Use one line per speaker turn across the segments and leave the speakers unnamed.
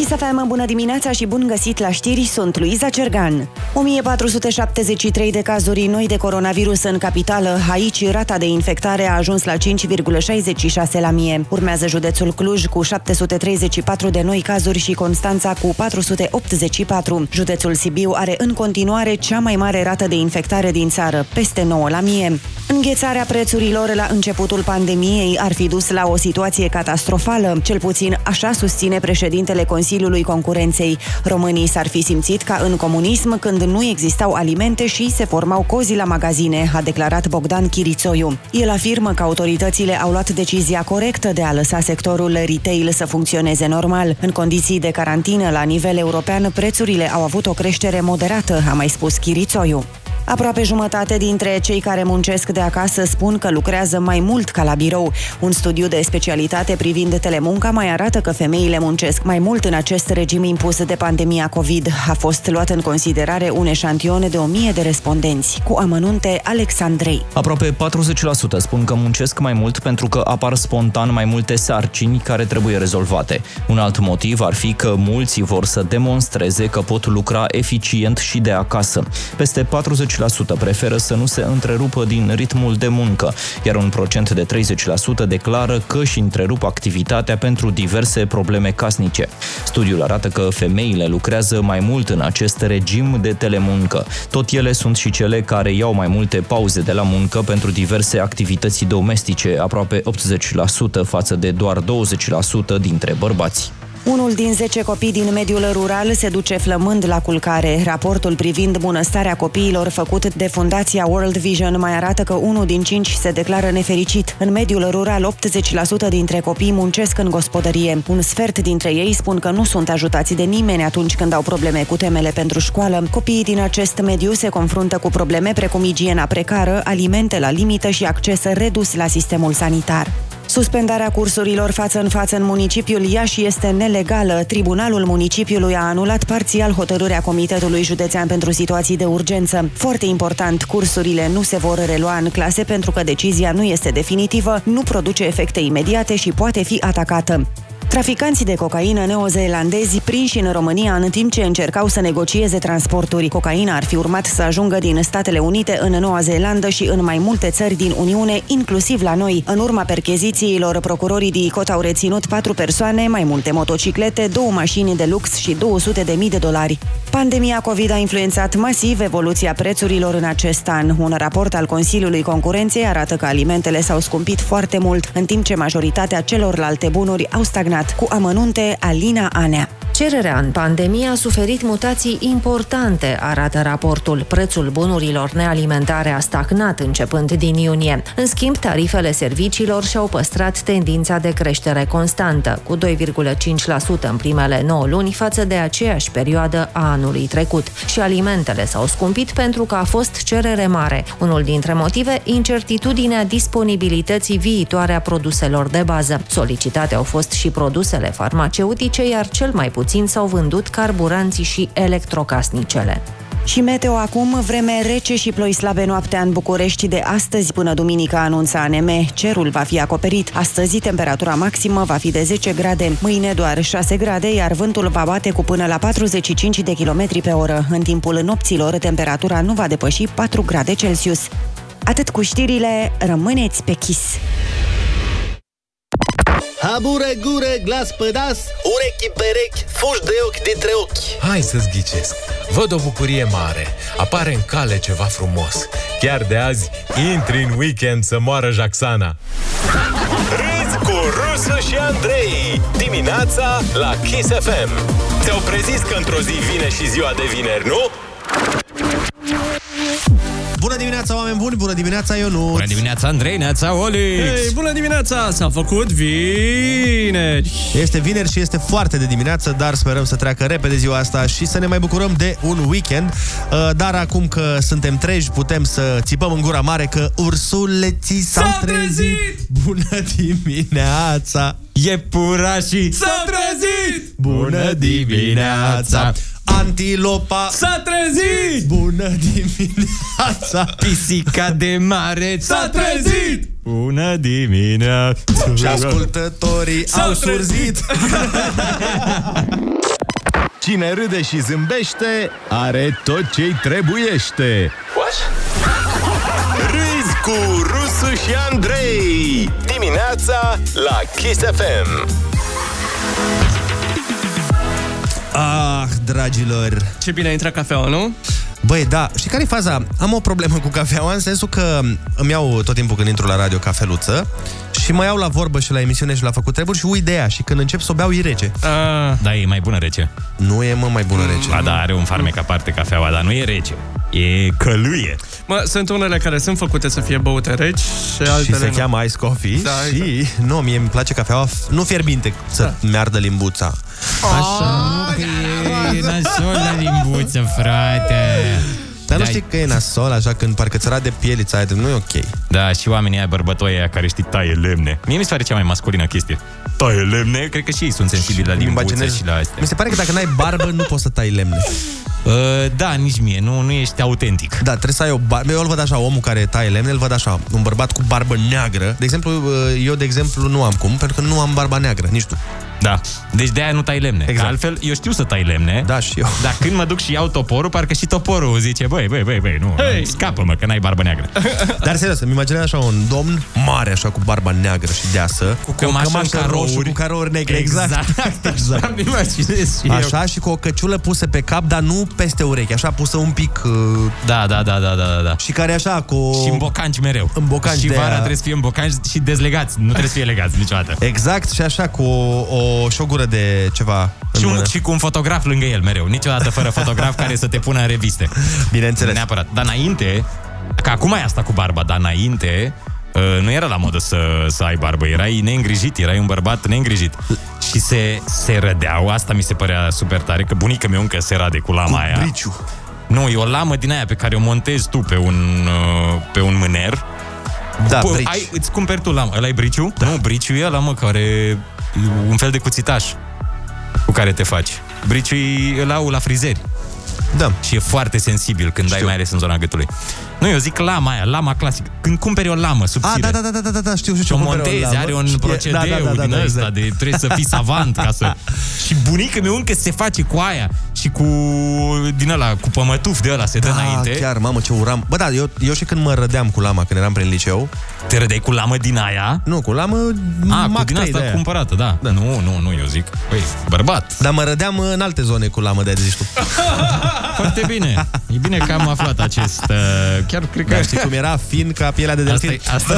FM, bună dimineața și bun găsit la știri, sunt Luiza Cergan. 1473 de cazuri noi de coronavirus în capitală. Aici rata de infectare a ajuns la 5,66 la mie. Urmează județul Cluj cu 734 de noi cazuri și Constanța cu 484. Județul Sibiu are în continuare cea mai mare rată de infectare din țară, peste 9 la mie. Înghețarea prețurilor la începutul pandemiei ar fi dus la o situație catastrofală, cel puțin așa susține președintele Consiliului Concurenței. Românii s-ar fi simțit ca în comunism, când nu existau alimente și se formau cozi la magazine, a declarat Bogdan Chirițoiu. El afirmă că autoritățile au luat decizia corectă de a lăsa sectorul retail să funcționeze normal. În condiții de carantină la nivel european, prețurile au avut o creștere moderată, a mai spus Chirițoiu. Aproape jumătate dintre cei care muncesc de acasă spun că lucrează mai mult ca la birou. Un studiu de specialitate privind telemunca mai arată că femeile muncesc mai mult în acest regim impus de pandemia COVID. A fost luat în considerare un eșantion de 1000 de respondenți. Cu amănunte, Alexandrei.
Aproape 40% spun că muncesc mai mult pentru că apar spontan mai multe sarcini care trebuie rezolvate. Un alt motiv ar fi că mulți vor să demonstreze că pot lucra eficient și de acasă. Peste 40% preferă să nu se întrerupă din ritmul de muncă, iar un procent de 30% declară că își întrerup activitatea pentru diverse probleme casnice. Studiul arată că femeile lucrează mai mult în acest regim de telemuncă. Tot ele sunt și cele care iau mai multe pauze de la muncă pentru diverse activități domestice, aproape 80% față de doar 20% dintre bărbați.
Unul din 10 copii din mediul rural se duce flămând la culcare. Raportul privind bunăstarea copiilor făcut de Fundația World Vision mai arată că 1 din 5 se declară nefericit. În mediul rural, 80% dintre copii muncesc în gospodărie. Un sfert dintre ei spun că nu sunt ajutați de nimeni atunci când au probleme cu temele pentru școală. Copiii din acest mediu se confruntă cu probleme precum igiena precară, alimente la limită și acces redus la sistemul sanitar. Suspendarea cursurilor față în față în municipiul Iași este nelegală. Tribunalul municipiului a anulat parțial hotărârea Comitetului Județean pentru Situații de Urgență. Foarte important, cursurile nu se vor relua în clase pentru că decizia nu este definitivă, nu produce efecte imediate și poate fi atacată. Traficanții de cocaină neozeelandezi prinși în România în timp ce încercau să negocieze transporturi. Cocaina ar fi urmat să ajungă din Statele Unite în Noua Zeelandă și în mai multe țări din Uniune, inclusiv la noi. În urma perchezițiilor, procurorii DICOT au reținut 4 persoane, mai multe motociclete, 2 mașini de lux și $200.000. Pandemia COVID a influențat masiv evoluția prețurilor în acest an. Un raport al Consiliului Concurenței arată că alimentele s-au scumpit foarte mult, în timp ce majoritatea celorlalte bunuri au stagnat. Cu amănunte, Alina Anea.
Cererea în pandemie a suferit mutații importante, arată raportul. Prețul bunurilor nealimentare a stagnat începând din iunie. În schimb, tarifele serviciilor și-au păstrat tendința de creștere constantă, cu 2,5% în primele 9 luni față de aceeași perioadă a anului trecut. Și alimentele s-au scumpit pentru că a fost cerere mare. Unul dintre motive, incertitudinea disponibilității viitoare a produselor de bază. Solicitate au fost și produsele farmaceutice, iar cel mai puțin s-au vândut carburanții și electrocasnicele.
Și meteo acum, vreme rece și ploi slabe noaptea în București de astăzi până duminică, anunță ANM. Cerul va fi acoperit. Astăzi temperatura maximă va fi de 10 grade, mâine doar 6 grade, iar vântul va bate cu până la 45 de km pe oră. În timpul nopților, temperatura nu va depăși 4 grade Celsius. Atât cu știrile, rămâneți pe Kiss.
Habure, gure, glas pe nas, urechi perechi, fuși de ochi dintre ochi.
Hai să-ți ghicesc. Văd o bucurie mare. Apare în cale ceva frumos. Chiar de azi intri în weekend să moară Jaxana.
Râzi cu Rusu și Andrei dimineața la Kiss FM. Ți-au prezis că într-o zi vine și ziua de vineri, nu?
Bună dimineața, oameni buni! Bună dimineața, Ionuț!
Bună dimineața, Andrei, neața, Olix!
Hey, bună dimineața! S-a făcut vineri!
Este vineri și este foarte de dimineață, dar sperăm să treacă repede ziua asta și să ne mai bucurăm de un weekend. Dar acum că suntem treji, putem să țipăm în gura mare că ursuleții s-au trezit! Bună dimineața!
Iepurașii
s-au trezit!
Bună dimineața! Antilopa
s-a trezit!
Bună dimineața!
Pisica de mare
s-a trezit!
Bună dimineața!
Și ascultătorii au surzit!
Cine râde și zâmbește are tot ce-i trebuiește. What? Râzi cu Rusu și Andrei. Dimineața la Kiss FM.
Ah, dragilor.
Ce bine a intrat cafeaua, nu?
Băi, da, știi care e faza? Am o problemă cu cafeaua, în sensul că îmi iau tot timpul când intru la radio cafeluță și mă iau la vorbă și la emisiune și la făcut treburi și uit de ea și când încep să o beau e rece.
Da, e mai bună rece.
Nu e, mai bună rece.
Ba da, are un farmec aparte cafeaua, dar nu e rece. E călâie.
Sunt unele care sunt făcute să fie băute reci și altele
și se
nu.
cheamă ice coffee,
da,
și
exact.
nu, mie îmi place cafeaua nu fierbinte, să mi-ardă limbuța.
Așa, că e nasol la limbuță, frate.
Dar nu știi că e nasol, așa, când parcă ți de pielița aia, nu e ok.
Da, și oamenii aia bărbătoi aia care știi taie lemne. Mie mi se pare cea mai masculină chestie. Taie lemne, cred că și ei sunt sensibili la limbuță și la astea.
Mi se pare că dacă n-ai barbă, nu poți să tai lemne.
Da, nici mie, nu ești autentic.
Da, trebuie să ai o barbă. Eu îl văd așa, omul care taie lemne, îl văd așa, un bărbat cu barbă neagră. De exemplu, eu, nu am cum, pentru că nu am barba neagră, nici tu.
Da, deci de-aia nu tai lemne.
Exact.
Că altfel, eu știu să tai lemne.
Da, și eu.
Dar când mă duc și iau toporul, parcă și toporul zice, băi, nu,
Hey!
scapă-mă, că n-ai barbă neagră.
Dar serios, îmi imaginez așa un domn mare, așa, cu barba neagră și deasă, cu
cămașă
roșu, cu carouri negre. Exact.
Îmi imaginez și
așa, și cu o căciulă pusă pe cap, dar nu peste urechi, așa pusă un pic...
Da.
Și care așa, cu...
Și în bocanci mereu.
În bocanci
și
de
vara
aia.
trebuie să fie în bocanci și dezlegați. Nu trebuie să fie legați niciodată.
Exact, și așa, cu o gură de ceva
și cu un fotograf lângă el mereu. Niciodată fără fotograf care să te pună în reviste.
Bineînțeles.
Neapărat. Dar înainte, că acum ai asta cu barba, dar înainte nu era la modă să ai barbă. Erai neîngrijit, erai un bărbat neîngrijit. Și se rădeau, asta mi se părea super tare, că bunica mea încă se rade cu lama aia.
Briciu.
Nu, e o lamă din aia pe care o montezi tu pe un mâner.
Da,
îți cumperi tu lamă. Ăla-i briciu? Da. Nu, briciu e ăla, mă, care un fel de cuțitaș cu care te faci. Briciu îl au la frizeri.
Da.
Și e foarte sensibil când ai mai ales în zona gâtului. Nu, eu zic lama aia, lama clasică. Când cumperi o lamă subțire.
Da, știu.
Și o montezi, are un procedeu din ăsta de trebuie să fii savant ca să... Și bunica mea încă se face cu aia și cu din ăla, cu pămătuf de ăla se dă înainte.
Chiar, mamă, ce uram. Bă, da, eu și când mă rădeam cu lama, când eram prin liceu.
Te rădeai cu lamă din aia?
Nu, cu lamă
cu din asta cumpărată, da. Nu, eu zic, băi, bărbat.
Dar mă rădeam în alte zone cu lamă, de-aia zici tu.
Foarte bine. E bine că am aflat acest... Chiar cred că...
Dar știi cum era fin ca pielea de delfin?
Asta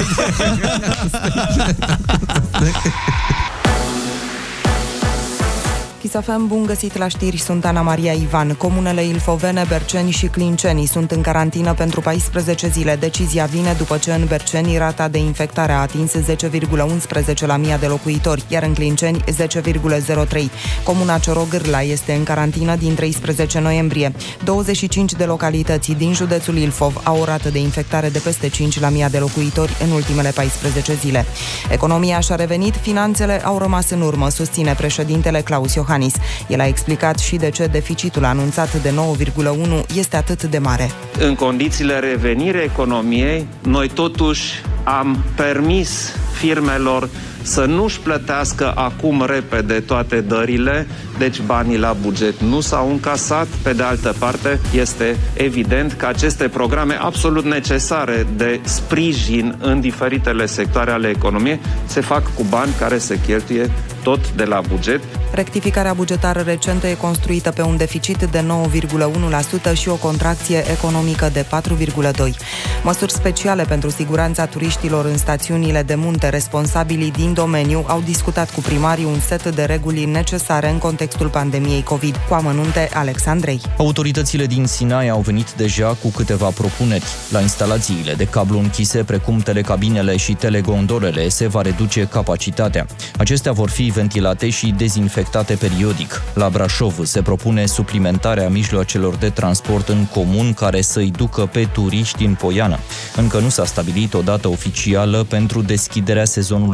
Kiss FM, bun găsit la știri, sunt Ana Maria Ivan. Comunele Ilfovene, Berceni și Clinceni sunt în carantină pentru 14 zile. Decizia vine după ce în Berceni rata de infectare a atins 10,11 la 1000 de locuitori, iar în Clinceni 10,03. Comuna Ciorogârla este în carantină din 13 noiembrie. 25 de localități din județul Ilfov au o rată de infectare de peste 5 la 1000 de locuitori în ultimele 14 zile. Economia și-a revenit, finanțele au rămas în urmă, susține președintele Claus Iohannis. El a explicat și de ce deficitul anunțat de 9,1 este atât de mare.
În condițiile revenirii economiei, noi totuși am permis firmelor să nu-și plătească acum repede toate dările, deci banii la buget nu s-au încasat. Pe de altă parte, este evident că aceste programe absolut necesare de sprijin în diferitele sectoare ale economiei se fac cu bani care se cheltuie tot de la buget.
Rectificarea bugetară recentă e construită pe un deficit de 9,1% și o contracție economică de 4,2%. Măsuri speciale pentru siguranța turiștilor în stațiunile de munte. Responsabilii din domeniu au discutat cu primarii un set de reguli necesare în contextul pandemiei COVID. Cu amănunte, Alexandrei.
Autoritățile din Sinaia au venit deja cu câteva propuneri. La instalațiile de cablu închise, precum telecabinele și telegondolele, se va reduce capacitatea. Acestea vor fi ventilate și dezinfectate periodic. La Brașov se propune suplimentarea mijloacelor de transport în comun care să-i ducă pe turiști în Poiana. Încă nu s-a stabilit o dată oficială pentru deschiderea sezonului de iarnă.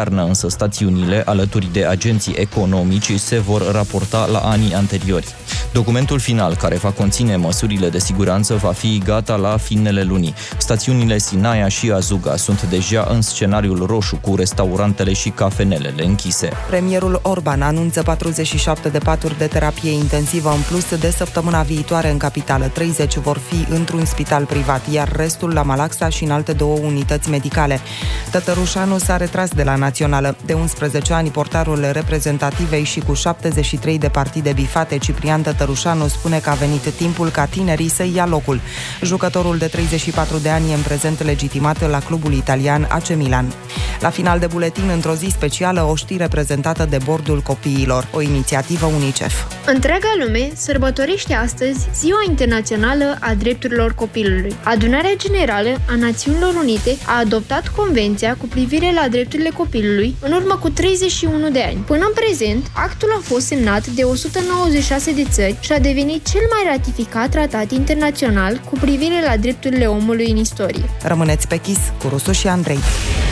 iarnă, însă stațiunile, alături de agenții economici, se vor raporta la anii anteriori. Documentul final, care va conține măsurile de siguranță, va fi gata la finele lunii. Stațiunile Sinaia și Azuga sunt deja în scenariul roșu, cu restaurantele și cafenelele închise.
Premierul Orban anunță 47 de paturi de terapie intensivă în plus de săptămâna viitoare în capitală. 30 vor fi într-un spital privat, iar restul la Malaxa și în alte 2 unități medicale. Tătărușanu s-a retras de la Națională. De 11 ani, portarul reprezentativei și cu 73 de partide bifate, Ciprian Tătărușanu spune că a venit timpul ca tinerii să ia locul. Jucătorul de 34 de ani e în prezent legitimat la clubul italian AC Milan. La final de buletin, într-o zi specială, o știre prezentată de Bordul Copiilor, o inițiativă UNICEF.
Întreaga lume sărbătorește astăzi Ziua Internațională a Drepturilor Copilului. Adunarea Generală a Națiunilor Unite a adoptat Convenția cu privire la drepturile copilului în urmă cu 31 de ani. Până în prezent, actul a fost semnat de 196 de țări și a devenit cel mai ratificat tratat internațional cu privire la drepturile omului în istorie.
Rămâneți pe Kiss cu Rusu și Andrei.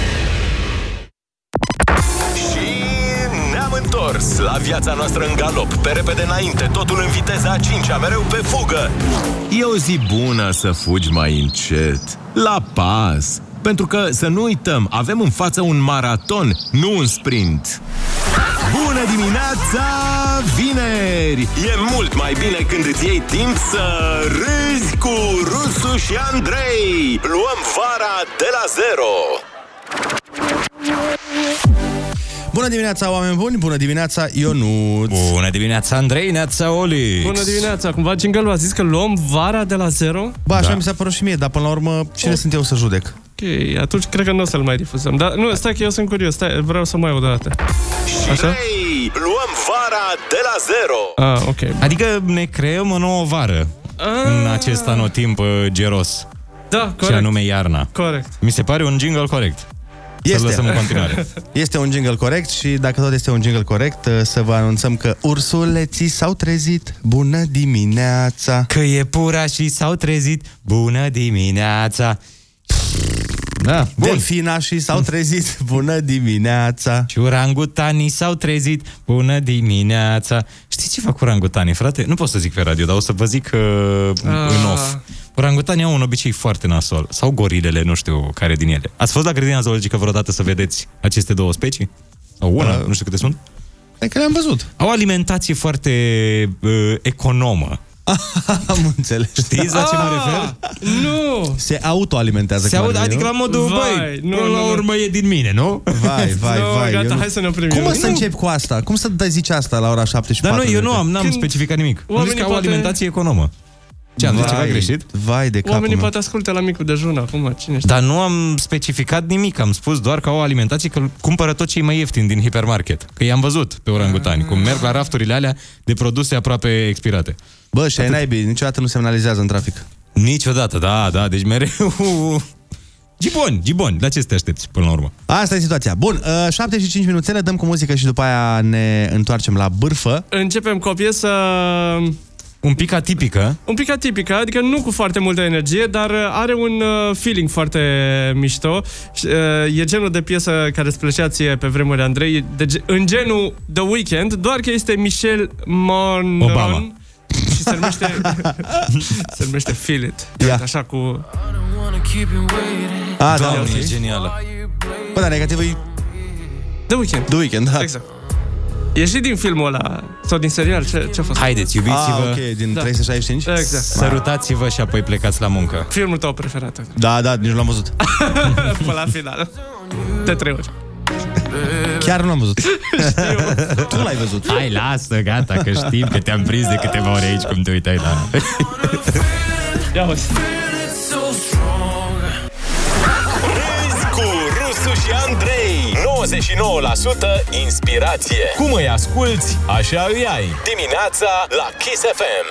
Întors la viața noastră în galop, pe repede înainte, totul în viteza a 5-a, mereu pe fugă. E o zi bună să fugi mai încet, la pas, pentru că, să nu uităm, avem în față un maraton, nu un sprint. Bună dimineața, vineri! E mult mai bine când îți iei timp să râzi cu Rusu și Andrei. Luăm vara de la zero.
Bună dimineața, oameni buni! Bună dimineața, Ionuț!
Bună dimineața, Andrei, neața, Olix!
Bună dimineața! Cumva jingle-ul a zis că luăm vara de la zero?
Ba, așa mi s-a părut și mie, dar până la urmă, cine sunt eu să judec?
Ok, atunci cred că nu o să-l mai difuzăm. Dar nu, stai că eu sunt curios, stai, vreau să mai aud o dată.
Așa? Hey, luăm vara de la zero!
Ok.
Adică ne creăm o nouă vară în acest anotimp geros.
Da, corect.
Și anume iarna.
Corect.
Mi se pare un jingle corect. Să-l lăsăm în continuare.
Este un jingle corect și dacă tot este un jingle corect, să vă anunțăm că ursuleții s-au trezit. Bună dimineața!
Că iepurașii s-au trezit. Bună dimineața! Da, bun.
Delfinașii s-au trezit. Bună dimineața!
Și orangutanii s-au trezit. Bună dimineața! Știi ce fac orangutanii, frate? Nu pot să zic pe radio, dar o să vă zic în off. Orangutanii au un obicei foarte nasol. Sau gorilele, nu știu care din ele. Ați fost la grădina zoologică vreodată să vedeți aceste două specii? Sau una, nu știu câte sunt?
E că le-am văzut.
Au o alimentație foarte economă.
Am înțeles.
Știți la ce mă refer?
Nu!
Se autoalimentează.
Adică la modul, băi, până la urmă e din mine, nu?
Vai.
Gata, hai să ne oprim.
Cum să încep cu asta? Cum să zici asta la ora 7:04?
Dar nu, eu n-am specificat nimic. Am zis că au o alimentație economă. Ce am zis ceva greșit?
Vai de capul
Oamenii
meu.
poate ascultă la micul dejun acum, cine știe.
Dar nu am specificat nimic, am spus doar că au o alimentație, că cumpără tot ce e mai ieftin din hipermarket. Că i-am văzut pe orangutani, cum merg la rafturile alea de produse aproape expirate.
Bă, și ai naibii, niciodată nu semnalizează în trafic.
Niciodată, da, deci mereu... Giboni, la ce te aștepți până la urmă?
Asta e situația. Bun, 7 și 5 minuțele, dăm cu muzică și după aia ne întoarcem la bârfă.
Începem cu o piesă...
Un pic atipică,
adică nu cu foarte multă energie, dar are un feeling foarte mișto. E genul de piesă care îți plăcea ție pe vremuri, Andrei, în genul The Weeknd, doar că este Michelle Monroe
Obama.
Și se numește Feel It. Așa cu...
Da,
e genială.
Bă, dar negativ e
The Weeknd,
da.
Exact. E și din filmul ăla, sau din serial, ce a fost?
Haideți, iubiți-vă.
Ok, din 365?
Exact.
Sărutați-vă și apoi plecați la muncă.
Filmul tău preferat.
Da, nici nu l-am văzut.
Până la final. De 3 ori.
Chiar nu l-am văzut. Tu l-ai văzut.
Hai, lasă, gata, că știm că te-am prins de câteva ore aici, cum te uitai la...
Ia uite.
Cu Rusu și Andrei, 99% inspirație. Cum îi asculți, așa îi ai. Dimineața la Kiss FM.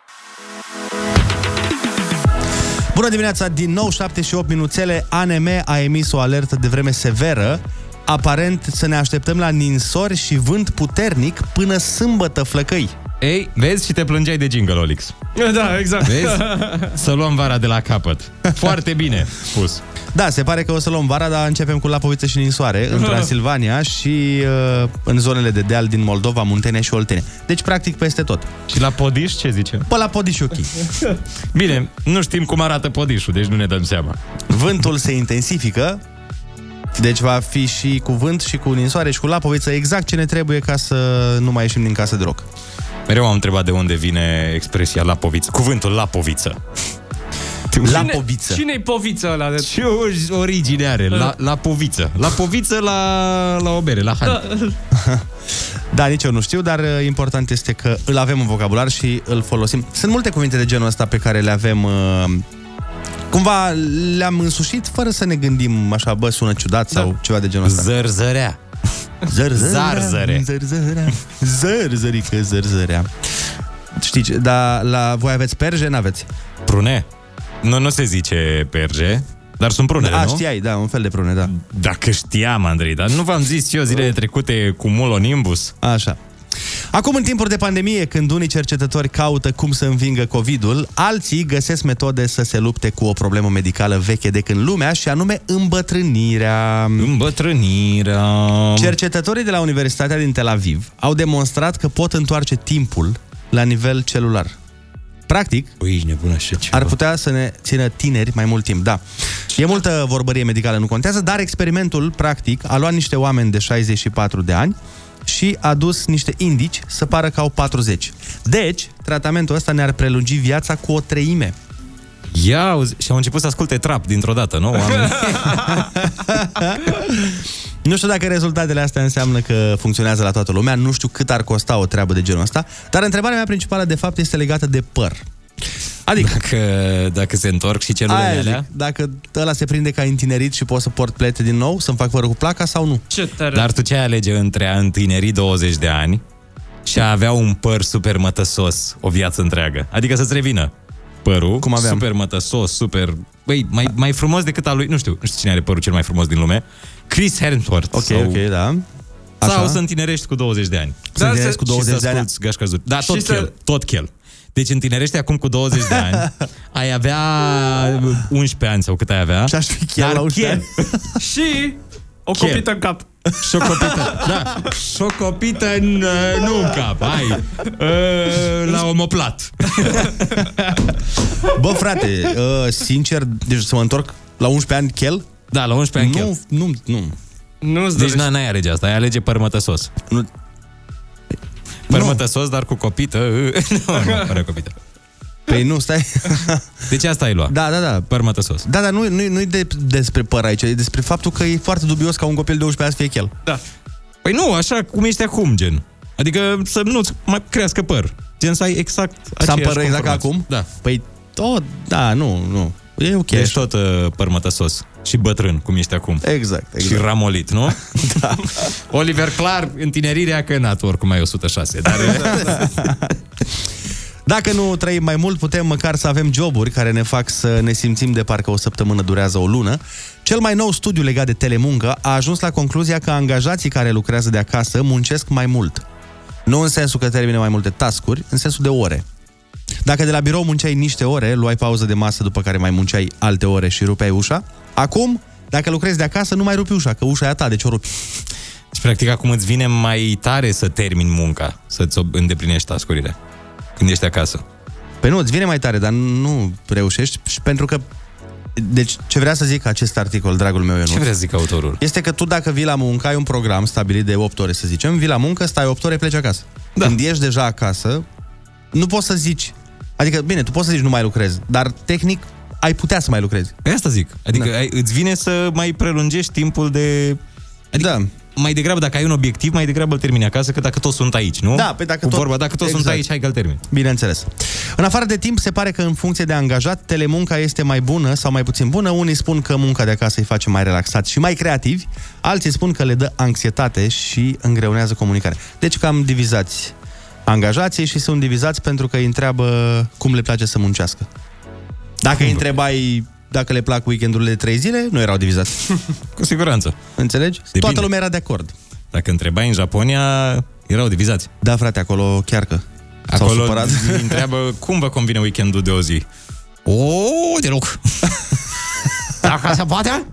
Bună dimineața, din nou 7 și 8 minuțele. ANM a emis o alertă de vreme severă. Aparent să ne așteptăm la ninsori și vânt puternic până sâmbătă, flăcăi.
Ei, vezi, și te plângeai de jingle, Olix.
Da, exact.
Vezi? Să luăm vara de la capăt. Foarte bine spus.
Da, se pare că o să luăm vara, dar începem cu Lapoviță și Ninsoare în Transilvania și în zonele de deal din Moldova, Muntenia și Oltenia. Deci, practic, peste tot.
Și la Podiș, ce zice?
Pe la Podiș ok.
Bine, nu știm cum arată Podișul, deci nu ne dăm seama.
Vântul se intensifică, deci va fi și cu vânt și cu ninsoare și cu Lapoviță, exact ce ne trebuie ca să nu mai ieșim din casă deloc.
Mereu am întrebat de unde vine expresia Lapoviță, cuvântul Lapoviță.
Lapoviță.
Cine-i poviță ăla?
Ce origine are? Lapoviță. Lapoviță la o bere, la Han.
Da, nici eu nu știu, dar important este că îl avem în vocabular și îl folosim. Sunt multe cuvinte de genul ăsta pe care le avem... Cumva le-am însușit fără să ne gândim așa, bă, sună ciudat sau ceva de genul ăsta.
Zărzărea.
Zărzărică, zărzărea. Știți, dar la voi aveți perje, n-aveți?
Prune? Nu se zice perje, dar sunt prunele, nu?
Știai, da, un fel de prune, da.
Dacă știam, Andrei, dar nu v-am zis eu zilele trecute cu mulonimbus?
Așa. Acum, în timpuri de pandemie, când unii cercetători caută cum să învingă COVID-ul, alții găsesc metode să se lupte cu o problemă medicală veche de când lumea, și anume îmbătrânirea. Cercetătorii de la Universitatea din Tel Aviv au demonstrat că pot întoarce timpul la nivel celular. Practic, ar putea să ne țină tineri mai mult timp, da. E multă vorbărie medicală, nu contează, dar experimentul, practic, a luat niște oameni de 64 de ani și a dus niște indici să pară că au 40. Deci, tratamentul ăsta ne-ar prelungi viața cu 1/3.
Ia, și au început să asculte trap dintr-o dată, nu? Oamenii.
Nu știu dacă rezultatele astea înseamnă că funcționează la toată lumea, nu știu cât ar costa o treabă de genul ăsta, dar întrebarea mea principală, de fapt, este legată de păr. Adică,
dacă se întorc și celulele alea?
Dacă ăla se prinde ca întinerit și pot să port plete din nou, să-mi fac părul cu placa sau nu?
Dar tu ce ai alege între a întineri 20 de ani și a avea un păr super mătăsos o viață întreagă? Adică să-ți revină părul, cum aveam, super mătăsos, super... Băi, mai frumos decât al lui... Nu știu cine are părul cel mai frumos din lume. Chris Hemsworth.
Ok, da.
Așa? Sau să întinerești cu 20 de ani.
Să întinerești cu 20 de ani.
Da, tot chel. Deci întinerești acum cu 20 de ani, ai avea 11 ani sau cât ai avea.
Și aș fi chel la 11 ani.
Și o copită în cap.
Și o copită, da. Și o copită nu în cap, hai. La omoplat.
Bă, frate, sincer, deci să mă întorc la 11 ani chel?
Da, la 11 ani chel.
Nu.
Deci n-ai alege asta, ai alege părmătăsos.
Nu.
Părmătăsos, dar cu copită. Nu, fără copită.
Păi nu, stai.
Deci asta ai luat.
Da.
Părmătăsos.
Da, nu-i despre păr aici, e despre faptul că e foarte dubios ca un copil de 11 ani să fie chel.
Da.
Păi nu, așa cum ești acum, gen. Adică să nu-ți mai crească păr. Gen să ai exact aceeași
să am păr exact ca acum?
Da.
Păi tot, da, nu. E ok.
Ești tot părmătăsos și bătrân, cum ești acum.
Exact.
Și ramolit, nu? Da. Oliver, clar, întinerirea că tu oricum ai 106. Dar...
Dacă nu trăim mai mult, putem măcar să avem joburi care ne fac să ne simțim de parcă o săptămână durează o lună. Cel mai nou studiu legat de telemuncă a ajuns la concluzia că angajații care lucrează de acasă muncesc mai mult. Nu în sensul că termină mai multe task-uri, în sensul de ore. Dacă de la birou munceai niște ore, luai pauză de masă după care mai munceai alte ore și rupeai ușa, acum, dacă lucrezi de acasă, nu mai rupi ușa, că ușa e a ta, deci o rupi.
Deci, practic, acum îți vine mai tare să termini munca, să-ți îndeplinești task-urile când ești acasă.
Păi nu, îți vine mai tare, dar nu reușești, pentru că... Deci, ce vrea să zic acest articol, dragul meu Ionuț?
Ce vrea să zic autorul?
Este că tu, dacă vii la muncă, ai un program stabilit de 8 ore, să zicem, vii la muncă, stai 8 ore, pleci acasă. Da. Când ești deja acasă, nu poți să zici... Adică, bine, tu poți să zici nu mai lucrezi, dar, tehnic, ai putea să mai lucrezi.
Pe asta zic. Adică îți vine să mai prelungești timpul de... Adică, mai degrabă, dacă ai un obiectiv, mai degrabă îl termini acasă, că dacă toți sunt aici, nu?
Da, pe dacă
tot sunt aici, hai că îl termin.
Bineînțeles. În afară de timp, se pare că în funcție de angajat, telemunca este mai bună sau mai puțin bună. Unii spun că munca de acasă îi face mai relaxați și mai creativi, alții spun că le dă anxietate și îngreunează comunicarea. Deci cam divizați angajații și sunt divizați pentru că îi întreabă cum le place să muncească. Dacă îi întrebai dacă le plac weekendurile de 3 zile, nu erau divizați.
Cu siguranță.
Înțelegi? Toată lumea era de acord.
Dacă întrebai în Japonia, erau divizați.
Da, frate, acolo chiar că.
Acolo îi întreabă cum vă convine weekendul de o zi. Deloc. Dacă se poate,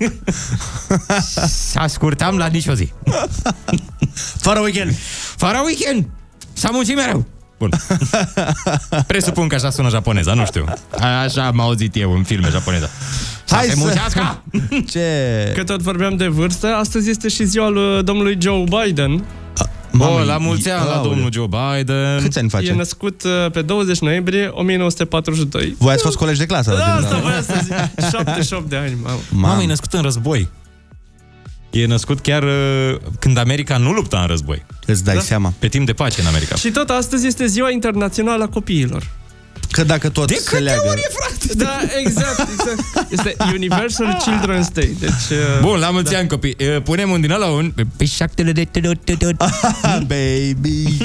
să scurtăm la nicio zi.
Fără weekend.
Fără weekend. S-a muncit mereu. Bun. Presupun că așa sună japoneza, nu știu. Așa am auzit eu în filme japoneza.
Hai
să muncească!
Ce?
Că tot vorbeam de vârstă, astăzi este și ziua lui domnului Joe Biden.
La mulți ani la domnul Joe Biden.
Câți ani face?
E născut pe 20 noiembrie 1942.
Voi ați fost colegi de clasă?
Da, asta voia să zic. 78 de ani, mamă.
Mamă, e născut în război. E născut chiar când America nu lupta în război.
Îți dai seama.
Pe timp de pace în America.
Și tot astăzi este ziua internațională a copiilor.
Că dacă tot
de
se leagă...
ori e, frate?
Da, exact. Este Universal Children's Day. Deci,
bun, la mulți ani, copii. Punem un din ăla un...
Baby.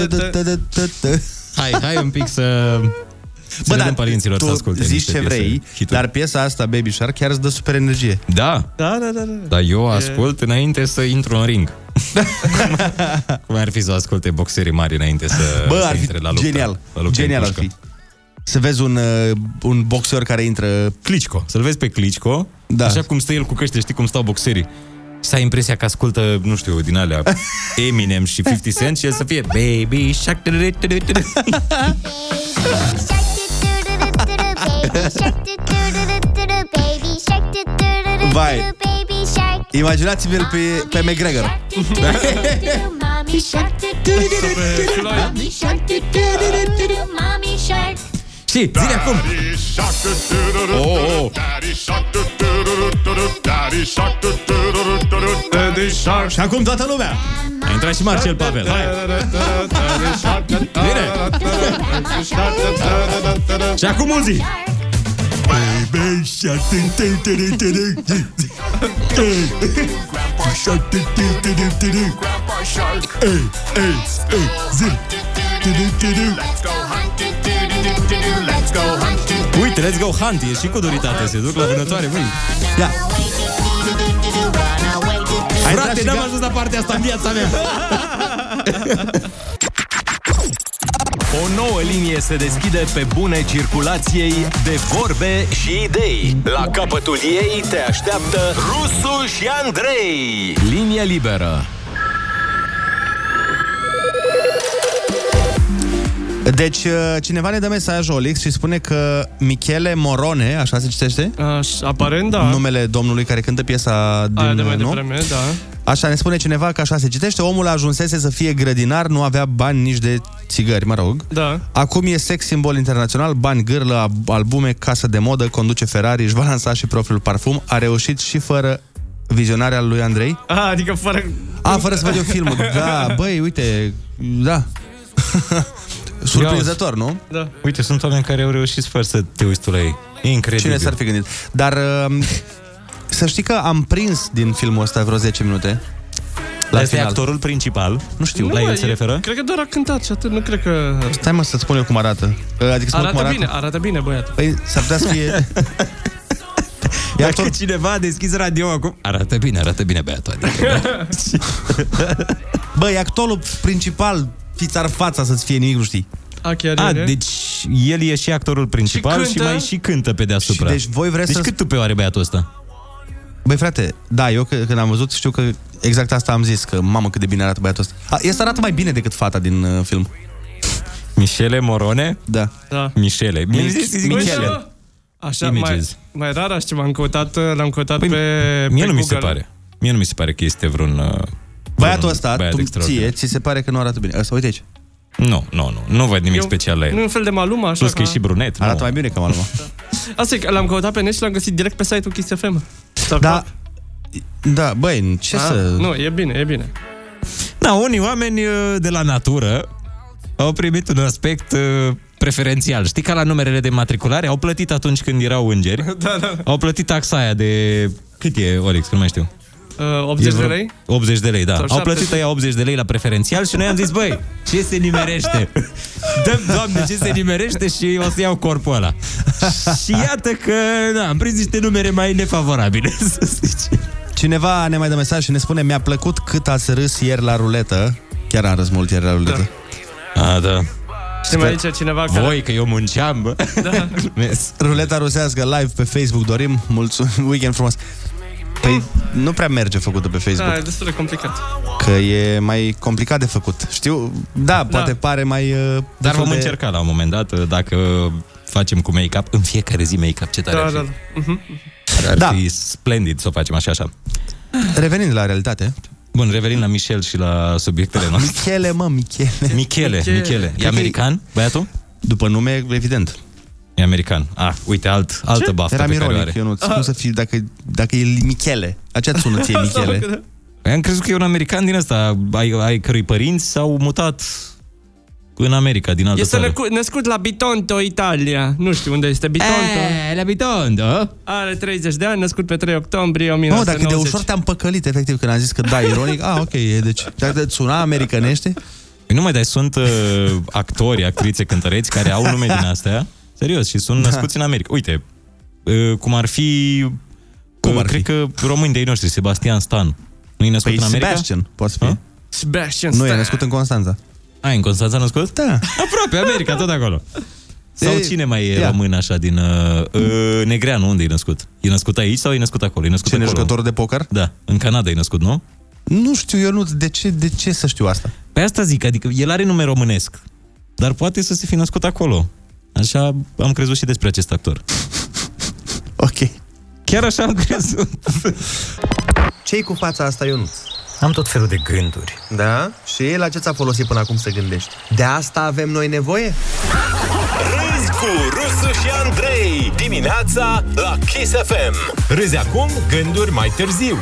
Hai un pic să... Bă, da, părinților să asculte.
Zici ce vrei, dar piesa asta, Baby Shark, chiar îți dă super energie.
Da. Dar eu ascult înainte să intru în ring. Cum ar fi să asculte boxerii mari înainte să intre la luptă.
Genial.
La luptă.
Genial ar fi. Să vezi un boxer care intră...
Klitschko. Să-l vezi pe Klitschko,
da. Așa
cum stă el cu căștile, știi cum stau boxerii. Să ai impresia că ascultă, nu știu, din alea Eminem și 50 Cent și el să fie Baby Shark.
Vai, imaginați-vă-l pe McGregor.
Și, zine acum.
Și acum toată lumea.
A intrat și Marcel Pavel. Hai. Bine. Și acum mulți.
Baby shark, Grandpa shark, Grandpa shark, let's go hunting.
Uite, let's go hunting, e și cu duritate, se duc la vânătoare, băi.
Ia.
Frate, n-am ajuns la partea asta în viața mea.
O nouă linie se deschide pe bune circulației de vorbe și idei. La capătul ei te așteaptă Rusu și Andrei. Linie liberă.
Deci, cineva ne dă mesaj, Olix, și spune că Michele Morone, așa se citește?
Aparent, da.
Numele domnului care cântă piesa din...
Aia de mai devreme, da.
Așa ne spune cineva că așa se citește. Omul ajunsese să fie grădinar, nu avea bani nici de țigări, mă rog.
Da.
Acum e sex simbol internațional, bani, gârlă, albume, casă de modă, conduce Ferrari, își va lansa și propriul parfum. A reușit și fără vizionarea lui Andrei.
Adică fără...
Fără să văd eu filmul. Da, băi, uite, da. Surprinzător, nu?
Da.
Uite, sunt oameni care au reușit fără să te uiți tu la ei. E incredibil.
Cine s-ar fi gândit? Dar să știi că am prins din filmul ăsta vreo 10 minute.
La este actorul principal.
Nu știu.
La el se referă?
Cred că doar a cântat și atât, nu cred că...
Stai mă să-ți spun eu cum arată. Adică
arată bine, băiatul.
Păi s-ar putea să fie...
Dacă cineva a deschis radio acum, arată bine băiatul.
Băi, actorul principal, fiți-ar fața să-ți fie nimic, nu știi.
Deci el e și actorul principal și mai și cântă pe deasupra.
Deci voi vreți
cât tupe are băiatul ăsta?
Băi frate, da, eu când am văzut știu că exact asta am zis, că mamă cât de bine arată băiatul ăsta. Este arată mai bine decât fata din film.
Michele Morone?
Da.
Michele.
Așa, mai rar așa ceva, l-am căutat pe
mie nu
Google.
mi se pare. Mie nu mi se pare că este vreun
băiatul ăsta, ți se pare că nu arată bine. Asta, uite aici.
Nu văd nimic special la el.
Nu e un fel de Maluma, așa.
Plus că e și brunet.
Arată mai bine ca Maluma.
Asta e că l-am căutat pe net și l-am găsit direct pe site-ul Kiss FM.
Da, băi, ce să...
Nu, e bine.
Da, unii oameni de la natură au primit un aspect preferențial. Știi, ca la numerele de matriculare, au plătit atunci când erau îngeri.
Da.
Au plătit taxa aia de... Cât e, Olix? Nu mai știu.
80 de lei?
80 de lei, da.
Sau
Au plătit aia 80 de lei la preferențial și noi am zis, băi, ce se nimerește? Dăm, Doamne, ce se nimerește și o să iau corpul ăla. Și iată că, am prins niște numere mai nefavorabile, să zice.
Cineva ne mai dă mesaj și ne spune: mi-a plăcut cât ați râs ieri la ruletă. Chiar am râs mult ieri la ruletă.
Da.
Și mai zice cineva că...
Voi, că eu munceam, bă.
Da.
Ruleta rusească live pe Facebook, Dorim. Mulțumim, weekend frumos. Păi nu prea merge făcută pe Facebook.
Da, e destul de complicat.
Că e mai complicat de făcut. Știu, da, poate pare mai...
Dar vom încerca la un moment dat, dacă facem cu make-up, în fiecare zi make-up, ce tare ar fi. Ar fi splendid să o facem așa.
Revenind la realitate.
Bun, revenind la Michel și la subiectele noastre. Michele. E american, băiatul?
După nume, evident.
E american. Uite, altă baftă
Era
pe care o
ironic,
are.
eu nu cum să fii, dacă e Michele. Aceea sună ție, Michele.
Păi am crezut că e un american din ăsta, ai cărui părinți s-au mutat în America, din altă țară.
Este născut la Bitonto, Italia. Nu știu unde este Bitonto.
La Bitonto?
Are 30 de ani, născut pe 3 octombrie 1990.
Dacă de ușor te-am păcălit, efectiv, când am zis că da, ironic. Ok, deci dacă te suna americanește.
Păi nu mai dai, sunt actori, actrițe, cântăreți care au nume din astea. Serios, și sunt născuți în America. Uite, cum ar fi... Cred că români de ei noștri, Sebastian Stan. Nu e născut în America?
Sebastian, poate fi.
Sebastian
Nu,
Stan.
e născut în Constanța.
În Constanța născut?
Da.
Aproape, America, tot acolo. Sau cine mai e român așa din... Negreanu, unde e născut? E născut aici sau e născut acolo? E născut acolo.
Jucător de poker?
Da, în Canada e născut, nu?
Nu știu, eu nu... De ce să știu asta?
Pe asta zic, adică el are nume românesc, dar poate să se fi născut acolo. Așa am crezut și despre acest actor.
Ok.
Chiar așa am crezut.
Ce-i cu fața asta, Ionuț?
Am tot felul de gânduri.
Da? Și la ce ți-a folosit până acum să gândești? De asta avem noi nevoie?
Râzi cu Rusu și Andrei. Dimineața la Kiss FM.
Râzi acum, gânduri mai târziu.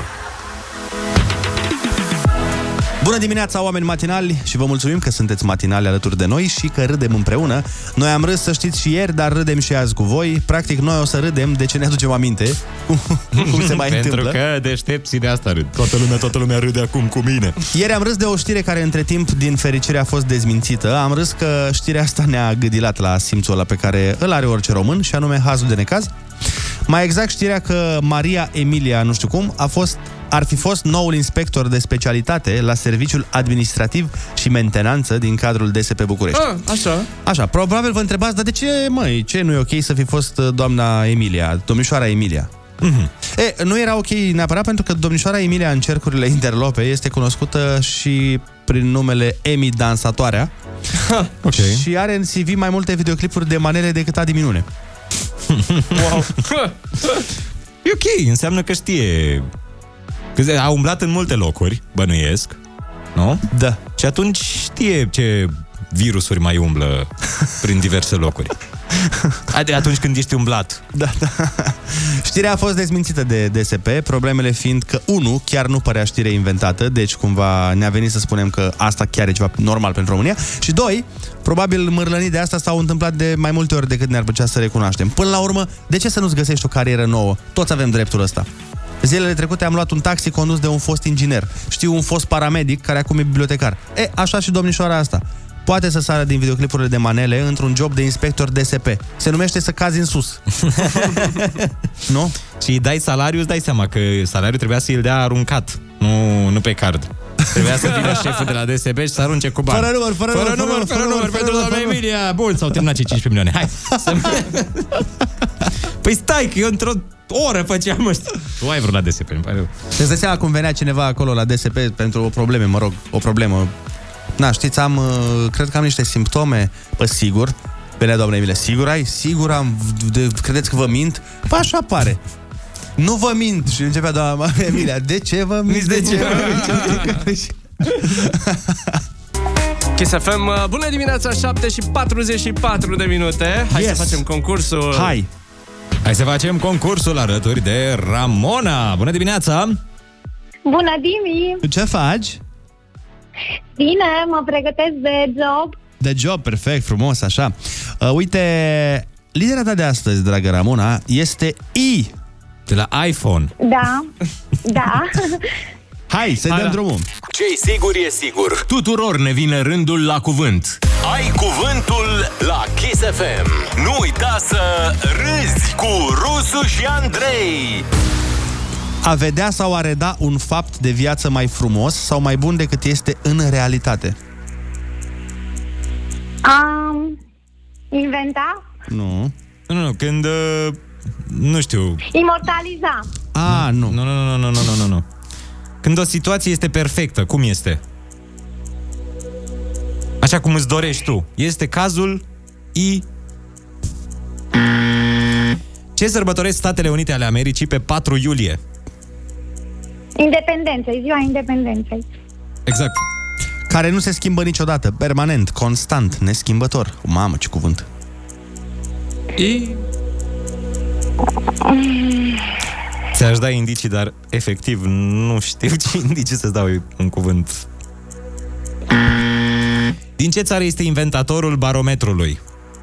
Bună dimineața, oameni matinali, și vă mulțumim că sunteți matinali alături de noi și că râdem împreună. Noi am râs, să știți, și ieri, dar râdem și azi cu voi. Practic, noi o să râdem de ce ne aducem aminte. Cum se mai întâmplă.
Pentru că deștepții de asta râd. Toată lumea râde acum cu mine.
Ieri am râs de o știre care între timp, din fericire, a fost dezmințită. Am râs că știrea asta ne-a gâdilat la simțul ăla pe care îl are orice român, și anume hazul de necaz. Mai exact, știrea că Maria Emilia, nu știu cum, ar fi fost noul inspector de specialitate la Serviciul Administrativ și Mentenanță din cadrul DSP București. Așa, probabil vă întrebați, dar de ce, ce nu e ok să fi fost domnișoara Emilia? Nu era ok neapărat pentru că domnișoara Emilia în cercurile interlope este cunoscută și prin numele Emi Dansatoarea. Și are în CV mai multe videoclipuri de manele decât Adi Minune.
Wow.
E ok, înseamnă că știe. Că a umblat în multe locuri, bănuiesc, nu?
Da.
Și atunci știe ce virusuri mai umblă prin diverse locuri. Atunci când ești umblat.
Da. Știrea a fost dezmințită de DSP, problemele fiind că, 1, chiar nu părea știre inventată, deci cumva ne-a venit să spunem că asta chiar e ceva normal pentru România, și 2, probabil mârlănii de asta s-au întâmplat de mai multe ori decât ne-ar plăcea să recunoaștem. Până la urmă, de ce să nu-ți găsești o carieră nouă? Toți avem dreptul ăsta. Zilele trecute am luat un taxi condus de un fost inginer. Știu un fost paramedic care acum e bibliotecar. Așa și domnișoara asta. Poate să sară din videoclipurile de manele într-un job de inspector DSP. Se numește să cazi în sus. Nu?
Și îi dai salariu, îți dai seama că salariul trebuia să îl dea aruncat, nu pe card. Trebuia să vină șeful de la DSP și să arunce cu bani. Fără număr pentru doamna Emilia. Bun, s-au terminat cei 15 milioane. Hai. Păi stai, că eu într-o oră făceam ăsta. Tu ai vrut la DSP, îmi pare rău.
Îți dai seama cum venea cineva acolo la DSP pentru o problemă. Știți, cred că am niște simptome. Sigur. Venea doamna Emilia. Sigur ai? Sigur am? Credeți că vă mint? Păi așa pare. Nu vă mint. Și începea doamna Emilia. De ce vă mint?
De ce vă mint?
Kiss FM, bună dimineața, 7:44 de minute. Hai să facem concursul.
Hai să facem concursul alături de Ramona. Bună dimineața!
Bună, Dimi!
Ce faci?
Bine, mă pregătesc de job.
De job, perfect, frumos, așa. Uite, lidera ta de astăzi, dragă Ramona, este I.
De la iPhone.
Da.
Hai, să dăm drumul.
Ce-i sigur e sigur.
Tuturor ne vine rândul la cuvânt.
Ai cuvântul la Kiss FM. Nu uita să râzi cu Rusu și Andrei.
A vedea sau a reda un fapt de viață mai frumos sau mai bun decât este în realitate?
Inventa?
Nu.
Nu, când... nu știu...
Imortaliza.
Nu.
Nu. Când o situație este perfectă, cum este? Așa cum îți dorești tu. Este cazul Ce sărbătoresc Statele Unite ale Americii pe 4 iulie?
Independenței, ziua independenței.
Exact.
Care nu se schimbă niciodată, permanent, constant, neschimbător. Mamă, ce cuvânt.
Ți-aș da indicii, dar efectiv nu știu ce indicii să-ți dau un cuvânt. Din ce țară este inventatorul barometrului?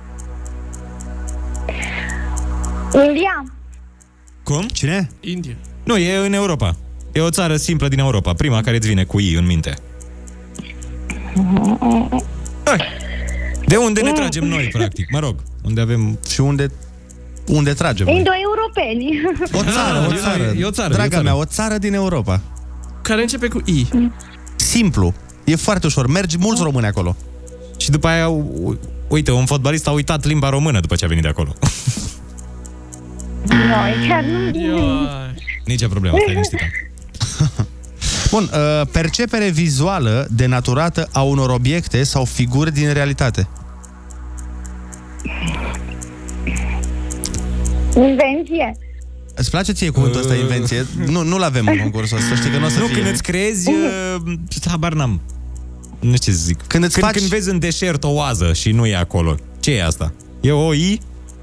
India.
Cum?
Cine?
India.
Nu, e în Europa. E o țară simplă din Europa, prima care îți vine cu I în minte. De unde ne tragem noi, practic? Mă rog, unde avem...
Și unde tragem?
Indo-europeni.
O țară. Draga mea, o țară din Europa.
Care începe cu I.
Simplu. E foarte ușor. Mergi mulți români acolo.
Și după aia, uite, un fotbalist a uitat limba română după ce a venit de acolo.
Noi, chiar nu...
Nici problemă, stai liniștită.
Bun, percepere vizuală denaturată a unor obiecte sau figuri din realitate.
Invenție.
Îți place ție cuvântul ăsta, invenție? Nu-l avem în concursul ăsta, știi că nu o să fie.
Când îți creezi, habar n-am. Nu știu ce să zic. Când vezi în deșert o oază și nu e acolo, ce e asta? E o I?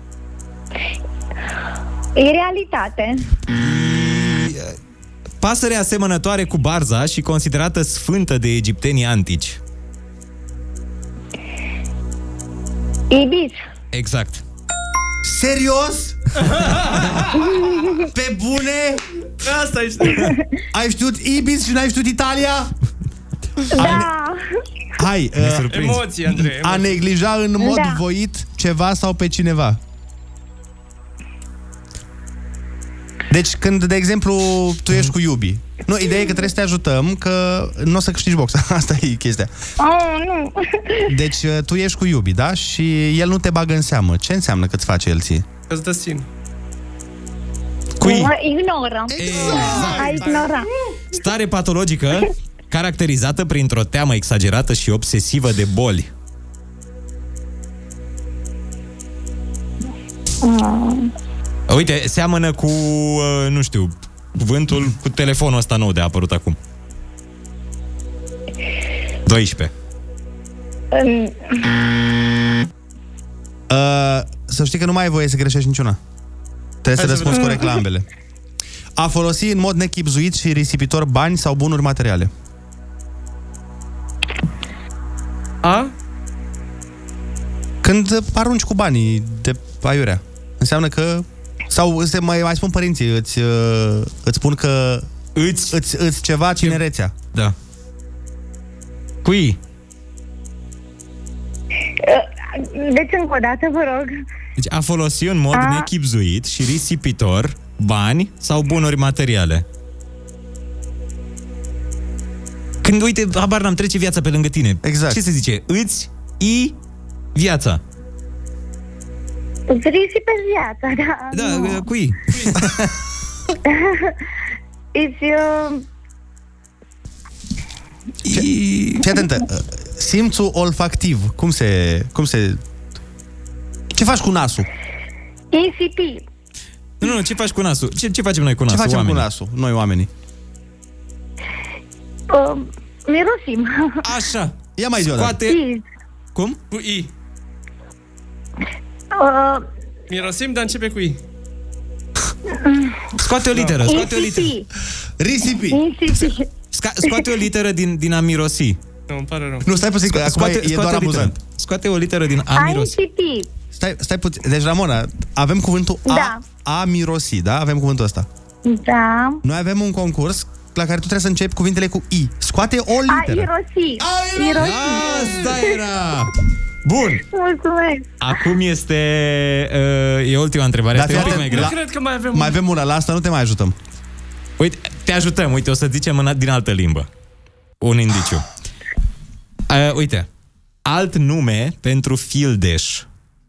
E realitate.
Pasăre asemănătoare cu barza și considerată sfântă de egiptenii antici.
Ibis.
Exact.
Serios? Pe bune?
Asta este.
Ai știut Ibis și n-ai știut Italia?
Da.
Hai,
emoții, Andrei.
A neglija în mod voit ceva sau pe cineva. Deci când, de exemplu, tu ești cu iubi, nu, ideea e că trebuie să te ajutăm, că nu o să câștigi boxa. Asta e chestia.
Nu.
Deci tu ești cu iubi, da? Și el nu te bagă în seamă. Ce înseamnă că îți face el ție?
Îți dă sin.
Ignoră.
Exact.
A ignora.
Stare patologică caracterizată printr-o teamă exagerată și obsesivă de boli. Uite, seamănă cu, nu știu, cuvântul cu telefonul ăsta nou de a apărut acum. 12.
Să știi că nu mai ai voie să greșești niciuna. Trebuie să răspunzi corect la ambele. A folosi în mod nechibzuit și risipitor bani sau bunuri materiale. Când arunci cu banii de aiurea. Înseamnă că... Sau mai spun părinții, îți spun că îți ceva tinerețea.
Da. Cui?
Deci încă o dată, vă rog.
Deci a folosi în mod nechibzuit și risipitor bani sau bunuri materiale. Când, uite, habar n-am, trece viața pe lângă tine.
Exact.
Ce se zice? Viața.
Îți risipe viața, da.
Da, cui?
Fii atentă. Simțul olfactiv. Cum se... Ce faci cu nasul?
Insipi.
Nu, ce faci cu nasul? Ce facem noi cu nasul?
Ce facem
oamenii?
cu nasul, noi oamenii?
Mirosim.
Așa.
Ia mai zi o dată.
Cum?
Cu I. Mirosim, dar începe cu I.
Scoate o literă, scoate o literă.
Risipi.
Scoate o literă din a mirosi.
Nu, îmi pare rău.
Nu, stai puțin, că acum e doar amuzant.
Scoate o literă din a mirosi.
Stai puțin. Deci, Ramona, avem cuvântul a mirosi, da? Avem cuvântul ăsta.
Da.
Noi avem un concurs la care tu trebuie să începi cuvintele cu I. Scoate o literă.
Irosi.
Asta era! Bun.
Mulțumesc.
Acum e ultima întrebare.
Dar
este un pic mai greu.
Cred că mai avem
Mai avem una, la asta nu te mai ajutăm.
Uite, te ajutăm. Uite, o să zicem din altă limbă. Un indiciu. Uite. alt nume pentru Fildeș.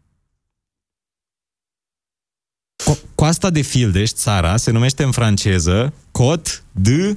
Coasta de Fildeș, țara, se numește în franceză Côte de...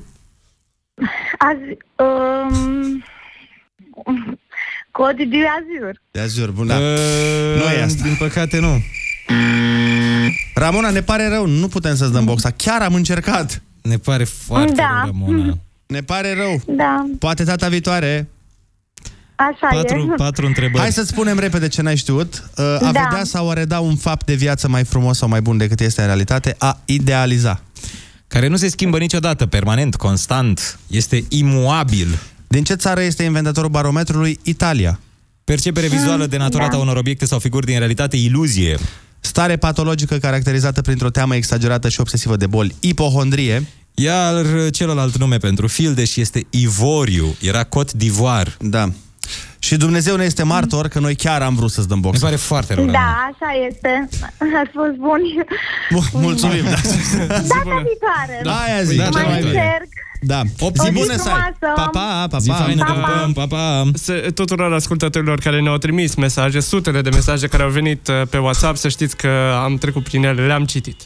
Côte d'Azur.
De Azur, bun, da. Nu e asta.
Din păcate, nu.
Ramona, ne pare rău, nu putem să-ți dăm boxa. Chiar am încercat.
Ne pare foarte rău, Ramona.
Ne pare rău.
Da.
Poate data viitoare.
Așa
Patru întrebări.
Hai să-ți spunem repede ce n-ai știut. A vedea sau a reda un fapt de viață mai frumos sau mai bun decât este în realitate. A idealiza.
Care nu se schimbă niciodată, permanent, constant. Este imuabil.
Din ce țară este inventatorul barometrului? Italia.
Percepere vizuală denaturată a unor obiecte sau figuri din realitate, iluzie.
Stare patologică caracterizată printr-o teamă exagerată și obsesivă de boli, ipohondrie.
Iar celălalt nume pentru Fildeș este Ivoriu. Era Côte d'Ivoire.
Da. Și Dumnezeu ne este martor că noi chiar am vrut să-ți dăm box.
Mi pare foarte rău.
Da, așa este. Ați fost buni.
Mulțumim.
Data viitoare.
Da, aia zi.
Mai încerc.
Da.
Zi bună să ai.
Pa, pa, pa,
zi faină, pa, pa.
Tuturor ascultătorilor care ne-au trimis mesaje, sutele de mesaje care au venit pe WhatsApp, să știți că am trecut prin ele, le-am citit.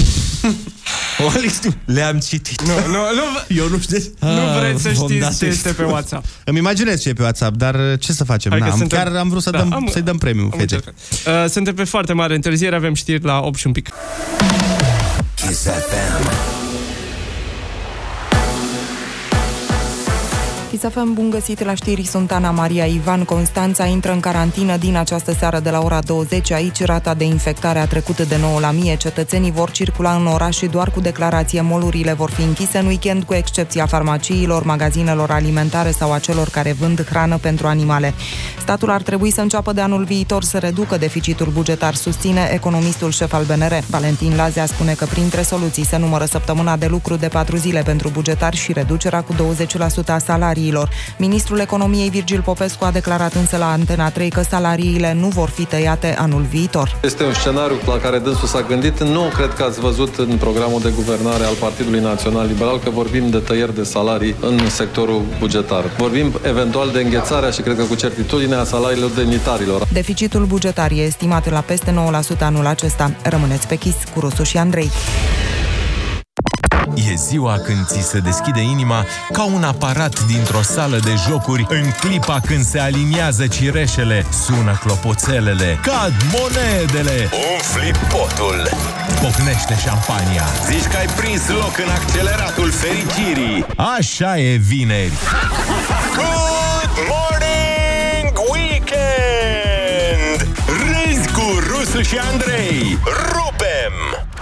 Le-am citit.
Nu,
eu nu știu.
Nu vreți să știți ce este pe WhatsApp.
Îmi imaginez ce e pe WhatsApp, dar ce să facem? Chiar am vrut să-i dăm premiul.
Suntem pe foarte mare întârziere, avem știri la 8 și un pic.
Kiss FM.
Chisafem, bun găsit la știri, sunt Ana Maria Ivan. Constanța intră în carantină din această seară de la ora 20. Aici rata de infectare a trecut de 9 la 1000. Cetățenii vor circula în oraș și doar cu declarație. Molurile vor fi închise în weekend, cu excepția farmaciilor, magazinelor alimentare sau a celor care vând hrană pentru animale. Statul ar trebui să înceapă de anul viitor să reducă deficitul bugetar, susține economistul șef al BNR. Valentin Lazea spune că printre soluții se numără săptămâna de lucru de 4 zile pentru bugetari și reducerea cu 20% a salariilor. Ministrul Economiei Virgil Popescu a declarat însă la Antena 3 că salariile nu vor fi tăiate anul viitor.
Este un scenariu la care dânsul s-a gândit. Nu cred că ați văzut în programul de guvernare al Partidului Național Liberal că vorbim de tăieri de salarii în sectorul bugetar. Vorbim eventual de înghețarea și cred că cu certitudine a salariilor demnitarilor. Deficitul bugetar e estimat la peste 9% anul acesta. Rămâneți pe Kiss cu Rusu și Andrei.
E ziua când ți se deschide inima ca un aparat dintr-o sală de jocuri. În clipa când se aliniază cireșele, sună clopoțelele, cad monedele, umfli potul, pocnește șampania. Zici că ai prins loc în acceleratul fericirii. Așa e vineri. Good morning weekend! Râzi cu Rusu și Andrei. Rupem!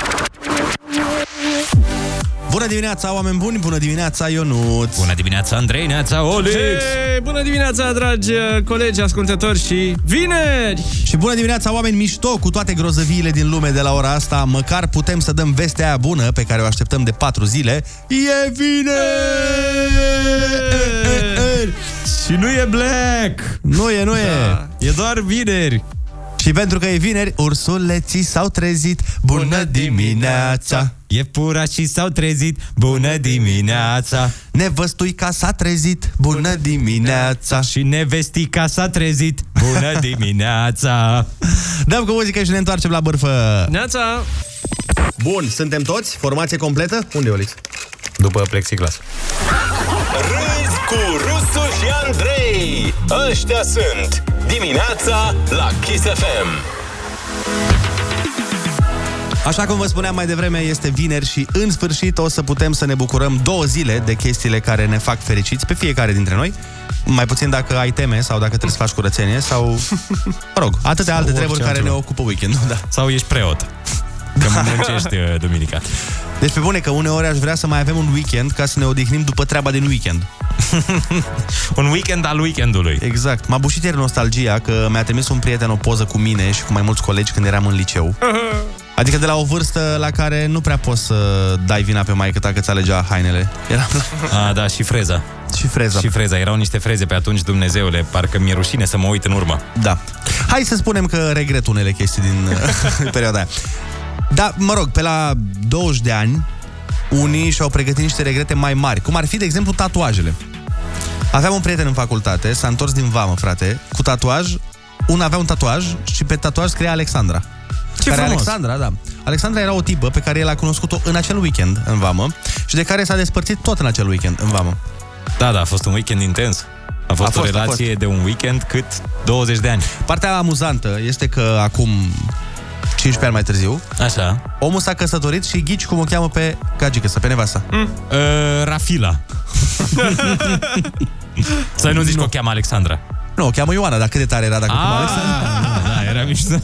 Bună dimineața, oameni buni! Bună dimineața, Ionuț!
Bună dimineața, Andrei, neața, Olix!
Bună dimineața, dragi colegi, ascultători și vineri!
Și bună dimineața, oameni mișto, cu toate grozăviile din lume de la ora asta. Măcar putem să dăm vestea aia bună pe care o așteptăm de 4 zile. E vineri!
Și nu e black!
Nu e.
E doar vineri!
Și pentru că e vineri, ursuleții s-au trezit. Bună dimineața!
Iepurașii s-au trezit. Bună dimineața!
Nevăstuica s-a trezit. Bună dimineața!
Și nevestica s-a trezit. Bună dimineața!
Dăm cu muzică și ne întoarcem la bârfă.
Neața!
Bun, suntem toți? Formație completă? Unde e Olix?
După plexiglas.
Râzi cu Rusu și Andrei. Ăștia sunt dimineața la Kiss FM.
Așa cum vă spuneam mai devreme, este vineri și în sfârșit o să putem să ne bucurăm 2 zile de chestiile care ne fac fericiți pe fiecare dintre noi. Mai puțin dacă ai teme sau dacă trebuie să faci curățenie sau, mă rog, atâtea alte treburi care ne ocupă weekendul. Da.
Sau ești preot, că muncești duminica.
Deci pe bune că uneori aș vrea să mai avem un weekend ca să ne odihnim după treaba din weekend.
Un weekend al weekendului.
Exact. M-a bușit ieri nostalgia că mi-a trimis un prieten o poză cu mine și cu mai mulți colegi când eram în liceu. Adică de la o vârstă la care nu prea poți să dai vina pe maică ta că ți alegea hainele.
Da, și freza.
Și freza.
Erau niște freze pe atunci, Dumnezeule, parcă mi-e rușine să mă uit în urmă.
Da. Hai să spunem că regret unele chestii din perioada aia. Da, mă rog, pe la 20 de ani, unii și-au pregătit niște regrete mai mari, cum ar fi, de exemplu, tatuajele. Aveam un prieten în facultate, s-a întors din vamă, frate, cu tatuaj. Un avea un tatuaj și pe tatuaj scria Alexandra.
Ce frumos!
Alexandra, da. Alexandra era o tipă pe care el a cunoscut-o în acel weekend în vamă și de care s-a despărțit tot în acel weekend în vamă.
Da, a fost un weekend intens. A fost o relație de un weekend cât 20 de ani.
Partea amuzantă este că acum 15 ani mai târziu,
așa,
omul s-a căsătorit și ghici cum o cheamă pe gagică, pe nevasta.
Rafila. Să nu zici că o cheamă Alexandra.
Nu, o cheamă Ioana, dar cât de tare era dacă o cheamă Alexandra.
Da, era mișto.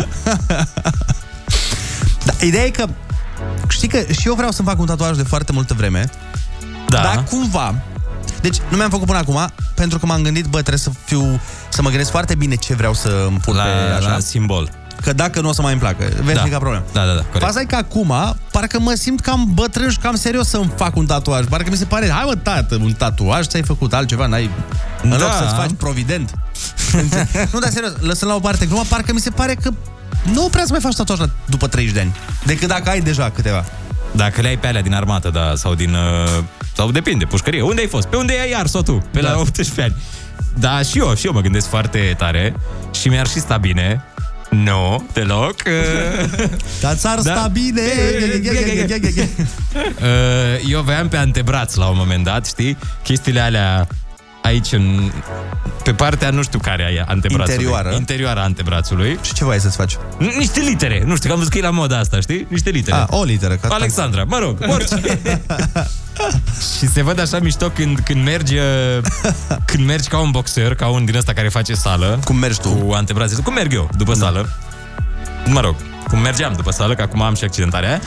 Da, ideea e că, știi că și eu vreau să-mi fac un tatuaj de foarte multă vreme, dar cumva, deci nu mi-am făcut până acum, pentru că m-am gândit, trebuie să mă gândesc foarte bine ce vreau să îmi pun
la simbol.
Că dacă nu o să mai îmi placă, veșnica problemă.
Da, corect.
Faza e că acum, parcă mă simt cam bătrân și cam serios să-mi fac un tatuaj. Parcă mi se pare, hai mă, tată, un tatuaj, ți-ai făcut altceva, n-ai... În loc să-ți faci provident. Nu, dar serios, lăsând la o parte gluma, parcă mi se pare că nu prea să mai faci tatuaj după 30 de ani, decât dacă ai deja câteva.
Dacă le ai pe alea din armată, da, sau din... sau depinde, pușcărie. Unde ai fost? Pe unde ai ars-o tu? Pe la 18 ani. Da, și eu mă gândesc foarte tare și mi-ar și sta bine. Nu, deloc.
Dar ți-ar sta bine.
Eu aveam pe antebraț la un moment dat, știi? Chestiile alea aici, pe partea nu știu care e antebrațului. Interioara antebrațului.
Și ce voiai să-ți faci?
Niște litere. Nu știu, că am văzut că e la moda asta, știi? Niște litere.
O literă.
Alexandra, mă rog, orice. Și se văd așa mișto când mergi ca un boxer, ca un din ăsta care face sală.
Cum mergi tu?
Cu antebrațe. Cum merg eu după sală. Mă rog, cum mergeam după sală, că acum am și accidentarea aia.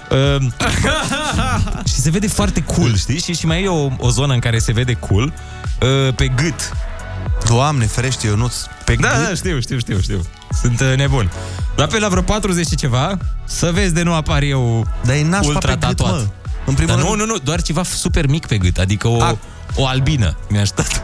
Și se vede foarte cool, știi? Și mai e o zonă în care se vede cool, pe gât.
Doamne, ferește, Ionuț, pe gât?
Da, știu. Sunt nebun. La pe la vreo 40 și ceva, să vezi de nu apar eu ultra tatuat. Gât, în primul rând... Nu, doar ceva super mic pe gât, adică o albină mi-a stat.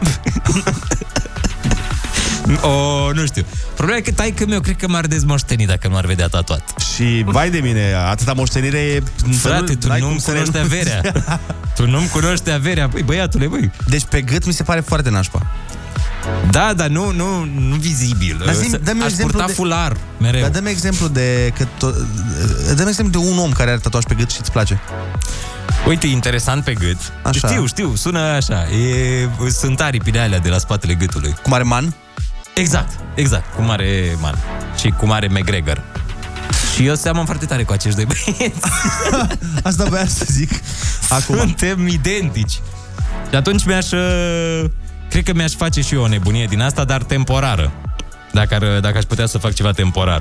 Nu știu. Problema e că taică meu cred că m-ar dezmoșteni dacă m-ar vedea tatuat.
Și vai de mine, atâta moștenire e...
Frate, tu nu-mi cunoști averea. Tu nu-mi cunoști averea, băiatule, băi.
Deci pe gât mi se pare foarte nașpa.
Da, dar nu vizibil. Aș purta fular mereu.
Dar dă-mi exemplu de un om care are tatuaj pe gât și îți place.
Uite, interesant pe gât. Așa. Știu, sună așa. Sunt aripile alea de la spatele gâtului.
Cum are man?
Exact, cum are man. Și cum are McGregor. Și eu seamăn foarte tare cu acești doi băieți.
Asta voiam să zic acum.
Suntem identici. Și atunci cred că mi-aș face și eu o nebunie din asta, dar temporară. Dacă aș putea să fac ceva temporar.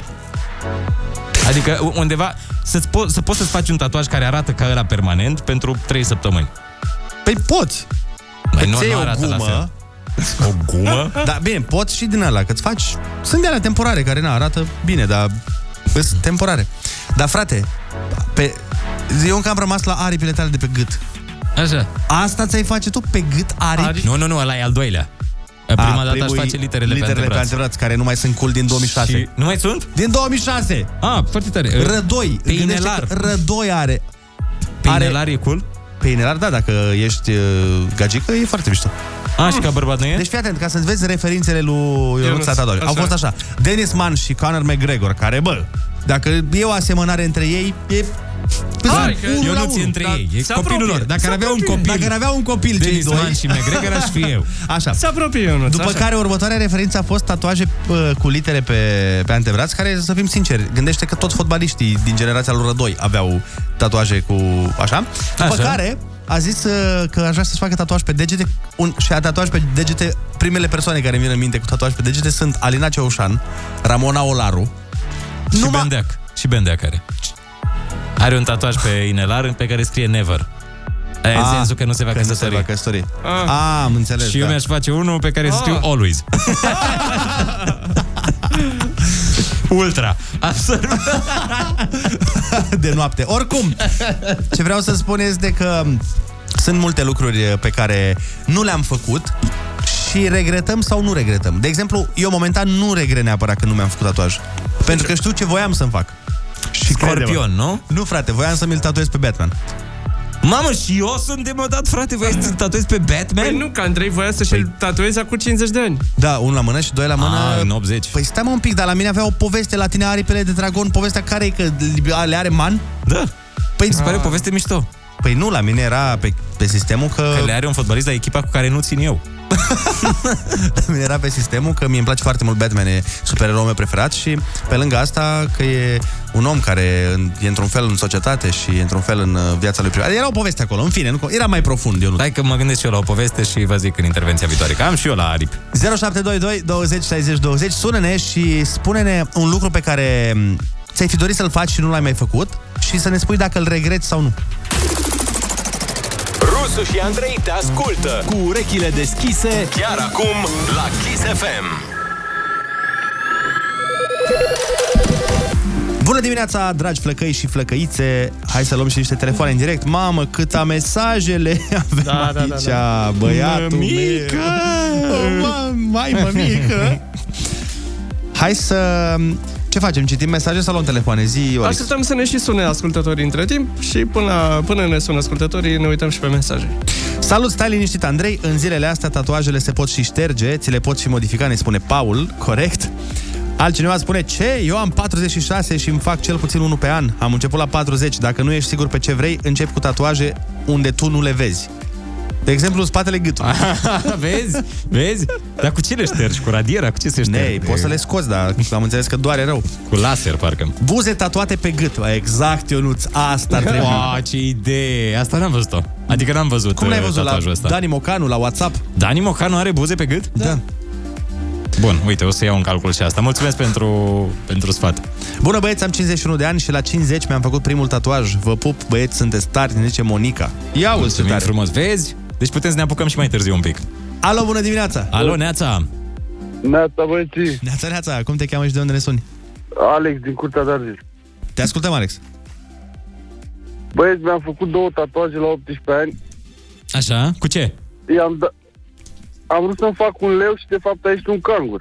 Adică undeva să poți să-ți faci un tatuaj care arată ca ăla permanent pentru 3 săptămâni.
Păi poți.
Nu arată la fel. O gumă?
Da, bine, poți și din ăla, că-ți faci... Sunt de alea temporare care arată bine, dar sunt temporare. Dar frate, eu încă am rămas la aripile tale de pe gât.
Așa.
Asta ți-ai face tu pe gât aripi?
Nu, ăla e al doilea. Prima dată aș face literele pe
antebraț, care nu mai sunt cool din 2006.
Și nu mai sunt?
Din 2006.
Foarte tare.
Rădoi.
Pe inelar.
Rădoi are.
Pe inelar e cool?
Pe inelar, da, dacă ești gagică, e foarte mișto.
Și ca bărbat nu e?
Deci fii atent, ca să-ți vezi referințele lui Ionuț tatuaj. Au fost așa: Dennis Mann și Conor McGregor, care, dacă e o asemănare între ei, e...
Eu nu țin între ei, e copilul lor. Dacă ar avea un copil cei doi, Mann și McGregor, aș fi eu.
Așa.
Se apropie Ionuț.
După care următoarea referință a fost tatuaje cu litere pe antebraț, care, să fim sinceri, gândește că toți fotbaliștii din generația lui Rădoi aveau tatuaje cu așa. După care a zis că aș vrea să-și facă tatuaj pe degete și a tatuaj pe degete. Primele persoane care îmi vin în minte cu tatuaj pe degete sunt Alina Ceușan, Ramona Olaru
și Bendeac are un tatuaj pe inelar pe care scrie Never. În sensul că nu se va căsători.
Am înțeles.
Și eu mi-aș face unul pe care scriu Always. Ultra. Absolut.
De noapte. Oricum, ce vreau să spun este că sunt multe lucruri pe care nu le-am făcut și regretăm sau nu regretăm. De exemplu, eu momentan nu regret neapărat că nu mi-am făcut tatuaj, pentru că știu ce voiam să-mi fac. Și
Scorpion, nu?
Nu, frate, voiam să mi-l tatuez pe Batman.
Mamă, și eu sunt demodat, frate. Voiai să tatuezi pe Batman?
Păi nu, că Andrei voia să-și tatueze acum 50 de ani.
Da, unul la mână și doi la mână.
În 80.
Păi stai mă un pic, dar la mine avea o poveste, la tine aripile de dragon. Povestea care e, că le are man?
Da.
Păi
se pare o poveste mișto.
Păi nu, la mine era pe sistemul că
le are un fotbalist la echipa cu care nu țin eu.
La mine era pe sistemul că mie îmi place foarte mult Batman, e supereroul meu preferat și pe lângă asta că e un om care e într-un fel în societate și e într-un fel în viața lui privată. Era o poveste acolo, în fine, era mai profund. Eu nu.
Hai că mă gândesc și eu la o poveste și vă zic în intervenția viitoare, că am și eu la aripi.
0722 20 60 20, sună-ne și spune-ne un lucru pe care ți-ai fi dorit să-l faci și nu l-ai mai făcut și să ne spui dacă îl regreți sau nu.
Rusu și Andrei te ascultă cu urechile deschise chiar acum la Kiss FM.
Bună dimineața, dragi flăcăi și flăcăițe. Hai să luăm și niște telefoane în direct. Mamă, câta mesajele avem aici, băiatul
Mămică!
meu. Mămică! Hai să... Ce facem? Citim mesaje sau luăm telefoane? Zi, Olix.
Așteptăm să ne și sune ascultătorii între timp și până ne sună ascultătorii ne uităm și pe mesaje.
Salut, stai liniștit, Andrei. În zilele astea tatuajele se pot și șterge, ți le pot și modifica, ne spune Paul, corect. Altcineva spune, ce? Eu am 46 și îmi fac cel puțin unul pe an. Am început la 40. Dacă nu ești sigur pe ce vrei, începi cu tatuaje unde tu nu le vezi. De exemplu, spatele gâtului.
Vezi? Dar cu ce le ștergi? Cu radiera? Cu ce se șterge?
Nei, poți să le scoți, dar am înțeles că doare rău.
Cu laser, parcă.
Buze tatuate pe gât. Exact, Ionuț, asta ar trebui.
Wow, ce idee! Asta n-am văzut-o. Adică n-am văzut.
Cum l-ai văzut la
ăsta.
Dani Mocanu, la WhatsApp?
Dani Mocanu are buze pe gât?
Da.
Bun, uite, o să iau în calcul și asta. Mulțumesc pentru sfat.
Bună, băieți, am 51 de ani și la 50 mi-am făcut primul tatuaj. Vă pup, băieți, sunteți tari, ne zice Monica. Ia uite,
mulțumim frumos, vezi? Deci putem să ne apucăm și mai târziu un pic.
Alo, bună dimineața!
Alo, Neața!
Neața, băieții!
Neața, cum te cheamă și de unde ne suni?
Alex, din Curtea de Argeș.
Te ascultăm, Alex.
Băieți, mi-am făcut 2 tatuaje la 18 ani.
Așa? Cu ce?
Am vrut să-mi fac un leu și de fapt a ieșit un cangur.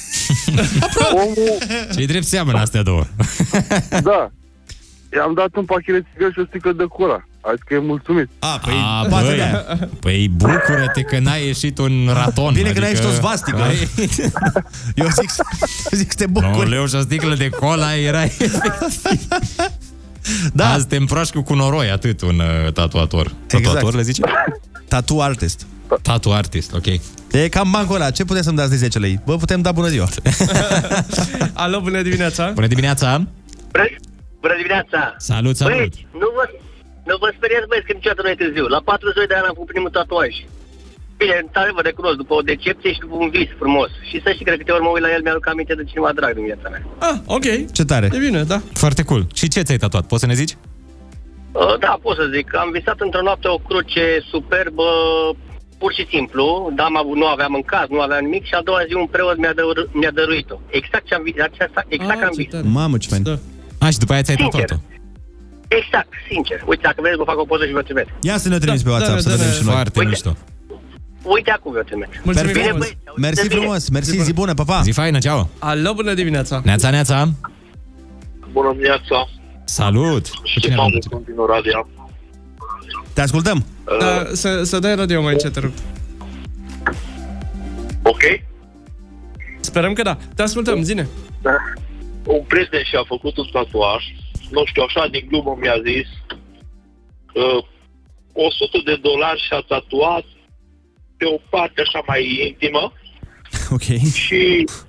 Ce-i drept seamănă astea două.
Da. I-am dat un pachet de țigări și o sticlă de cola. A zis că e mulțumit.
Păi bucură-te că n-a ieșit un raton.
Bine că n-a ieșit o svastică. Eu zic să te bucuri.
Un leu și o sticlă de cola era efectiv. Da. Azi te împroașcă cu noroi, atât un tatuator. Tatuator le zice?
Tattoo artist.
Tattoo artist, ok.
E cam bancul ăla. Ce puteți să-mi dați de 10 lei? Vă putem da bună ziua.
Alo, bună dimineața.
Bună dimineața.
Bună dimineața.
Salut.
Băieți, nu vă speriați, băieți, că niciodată nu e târziu. La 42 de ani am făcut primul tatuaj. Bine, într-adevăr, recunosc, după o decepție și după un vis frumos. Și să știi că de câte ori mă uit la el, mi-aduc aminte de cineva drag din viața mea.
Ok.
Ce tare.
E bine, da.
Foarte cool. Și ce ți-ai tatuat? Poți să ne zici?
Da, pot să zic. Am visat într-o noapte o cruce superbă, pur și simplu. Nu aveam în caz, nu aveam nimic și a doua zi un preot mi-a dăruit-o. Exact ce am visat. Exact ce am visat.
Mamă, ce fain.
Și după aia ți-ai tatuat-o.
Exact, sincer. Uite, dacă vreți, vă fac o poză și vă trimit.
Ia să ne trimiți pe WhatsApp, să vedem și noi.
Foarte mișto.
Uite acum vă trimit.
Perfect. Mersi frumos. Mersi, zi bună, pa, pa.
Zi faină, ceau.
Alo, bună dimineața.
Neața.
Bună dimineața.
Salut.
Ștefan de Continuu Radio.
Te ascultăm.
Da, să dai radio mai încet, te rog.
Ok. Sperăm că da.
Te ascultăm, zine.
Da. Un prieten și-a făcut un tatuaj. Nu știu, așa din glumă mi-a zis $100 și-a tatuat pe o parte așa mai intimă.
Ok.
Și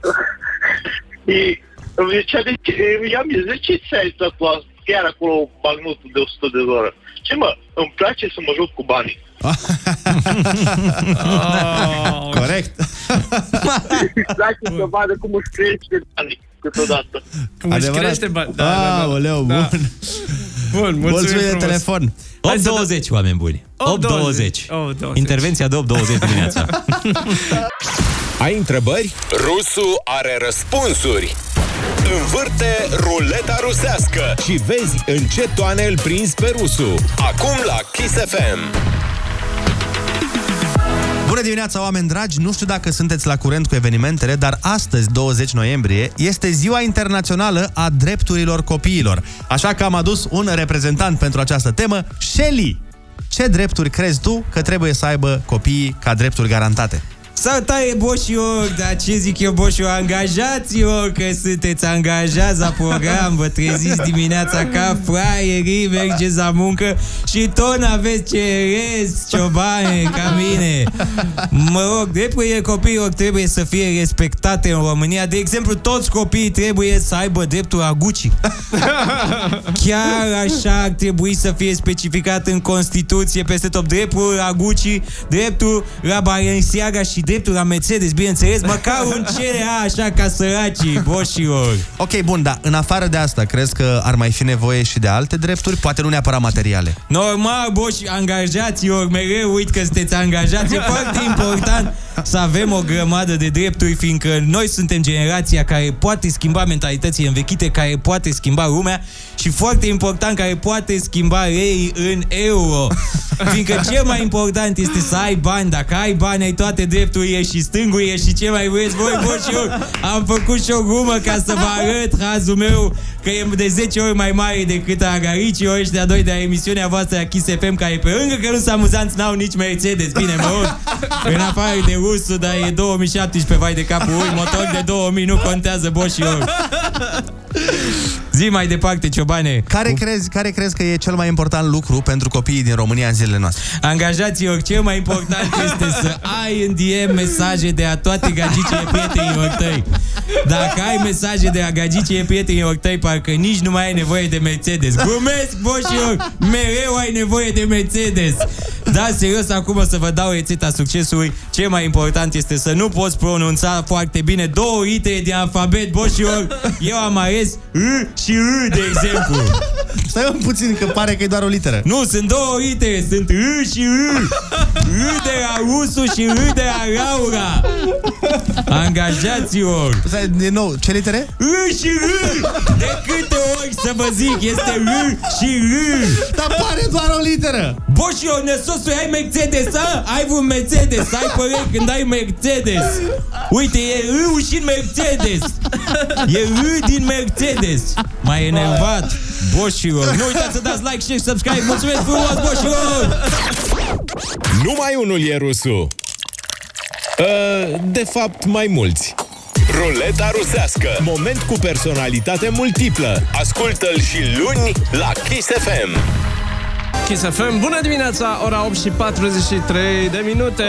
îmi zicea, i-am zis, de ce ți-ai tatuat chiar acolo bagnotul de $100? Ce mă, îmi place să mă joc cu banii.
Corect.
Exact, să vadă cum își crește banii câteodată.
Cum își crește banii.
Da. Aoleu, bun.
Bun, mulțumim
de telefon.
8:20, oameni buni. 8:20. Intervenția de 8:20 dimineața.
Ai întrebări? Rusu are răspunsuri. Învârte ruleta rusească și vezi în ce toane îl prinzi pe Rusu. Acum la Kiss FM.
Bună dimineața, oameni dragi! Nu știu dacă sunteți la curent cu evenimentele, dar astăzi, 20 noiembrie, este Ziua Internațională a Drepturilor Copiilor. Așa că am adus un reprezentant pentru această temă, Shelly. Ce drepturi crezi tu că trebuie să aibă copiii ca drepturi garantate?
Salutare, boșilor, dar ce zic eu, boșilor, angajați-vă, că sunteți angajați la program, vă treziți dimineața ca fraierii, mergeți la muncă și tot n-aveți ce rez, ciobane, ca mine. Mă rog, drepturile copiilor trebuie să fie respectate în România. De exemplu, toți copiii trebuie să aibă dreptul la Gucci. Chiar așa ar trebui să fie specificat în Constituție peste tot. Dreptul la Gucci, dreptul la Balenciaga și dreptul la Mercedes, bineînțeles, măcar un CLA, așa, ca săracii, boșilor.
Ok, bun, dar în afară de asta, crezi că ar mai fi nevoie și de alte drepturi? Poate nu neapărat materiale.
Normal, boși, angajați-vă, mereu uit că sunteți angajați. E foarte important să avem o grămadă de drepturi, fiindcă noi suntem generația care poate schimba mentalitățile învechite, care poate schimba lumea și foarte important, care poate schimba lei în euro. Fiindcă cel mai important este să ai bani. Dacă ai bani, ai toate drepturile și stângurile și ce mai vreți voi, boșilor. Am făcut și o glumă ca să vă arăt hazul meu, că e de 10 ori mai mare decât a garicilor ăștia doi de la emisiunea voastră la Kiss FM, care pe lângă că nu sunt amuzanți, n-au nici Mercedes. Bine, mă rog, în afară de rusul, dar e 2017, vai de capul ui, motor de 2000 nu contează, boșilor. Zi mai departe, ciobane.
Care crezi că e cel mai important lucru pentru copiii din România în zilele noastre?
Angajați-vă, cel mai important este să ai în DM mesaje de a toate gagicile prietenilor tăi. Dacă ai mesaje de a gagicile prietenilor tăi, parcă nici nu mai ai nevoie de Mercedes. Glumesc, boșilor, mereu ai nevoie de Mercedes. Da, serios, acum o să vă dau rețeta succesului. Cel mai important este să nu poți pronunța foarte bine 2 litere din alfabet, boșilor. Eu am ales R și R, de exemplu.
Stai un puțin, că pare că e doar o literă.
Nu, sunt 2 litere, sunt R și R. R de la Rusu și R de la Laura. Angajați-vă.
Stai, din nou, ce litere?
R și R. De câte ori să vă zic, este R și R.
Dar pare doar o literă.
Boșio, năsosule, ai Mercedes, a? Ai un Mercedes, ai păreri când ai Mercedes. Uite, e R și Mercedes. E R din Mercedes. M-ai enervat, boșilor. Nu uitați să dați like, share, subscribe. Mulțumesc frumos, boșilor.
Numai unul e rusul. De fapt, mai mulți. Ruleta rusească. Moment cu personalitate multiplă. Ascultă-l și luni la Kiss FM.
Kiss FM, bună dimineața, ora 8 și 43 de minute.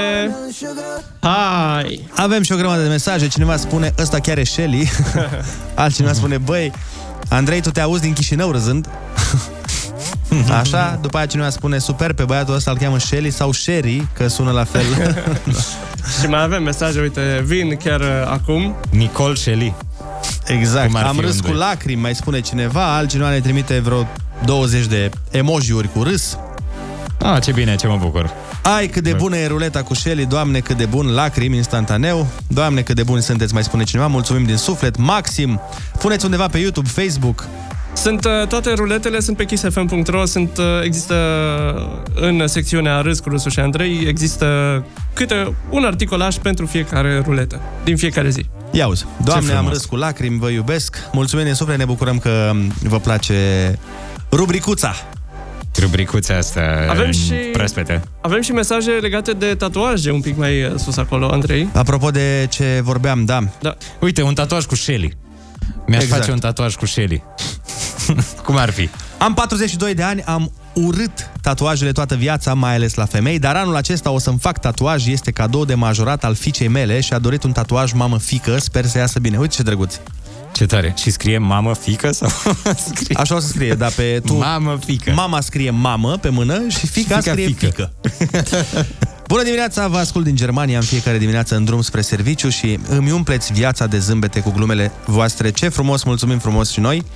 Hai!
Avem și o grămadă de mesaje. Cineva spune, ăsta chiar e Shelly. Altcineva spune, băi, Andrei, tu te auzi din Chișinău râzând. Așa, după aia cineva spune, super, pe băiatul ăsta îl cheamă Shelly sau Sherry, că sună la fel.
Și mai avem mesaje, uite, vin chiar acum.
Nicole Shelly.
Exact, am râs cu lacrimi, mai spune cineva. Altcineva ne trimite vreo 20 de emoji-uri cu râs.
Ah, ce bine, ce mă bucur.
Ai, cât de bună e ruleta cu Shelly, Doamne, cât de bun, lacrimi instantaneu. Doamne, cât de buni sunteți, mai spune cineva. Mulțumim din suflet. Maxim, puneți undeva pe YouTube, Facebook.
Sunt toate ruletele, sunt pe kissfm.ro, există în secțiunea Râs cu Rusu și Andrei, există câte un articolaș pentru fiecare ruletă, din fiecare zi.
Ia uzi, Doamne, am râs cu lacrimi, vă iubesc. Mulțumim din suflet, ne bucurăm că vă place rubricuța.
Rubricuța asta proaspete.
Avem și mesaje legate de tatuaje un pic mai sus acolo, Andrei.
Apropo de ce vorbeam, da.
Uite, un tatuaj cu Shelly. Mi-aș face un tatuaj cu Shelly. Cum ar fi?
Am 42 de ani, am urât tatuajele toată viața, mai ales la femei, dar anul acesta o să-mi fac tatuaj, este cadou de majorat al fiicei mele și a dorit un tatuaj mamă-fică, sper să iasă bine. Uite ce drăguț.
Ce tare. Și scrie mamă-fică sau scrie?
Așa o să scrie, dar pe tu...
Mamă-fică.
Mama scrie mamă pe mână și fica scrie fică. Bună dimineața, vă ascult din Germania în fiecare dimineață în drum spre serviciu și îmi umpleți viața de zâmbete cu glumele voastre. Ce frumos, mulțumim frumos și noi.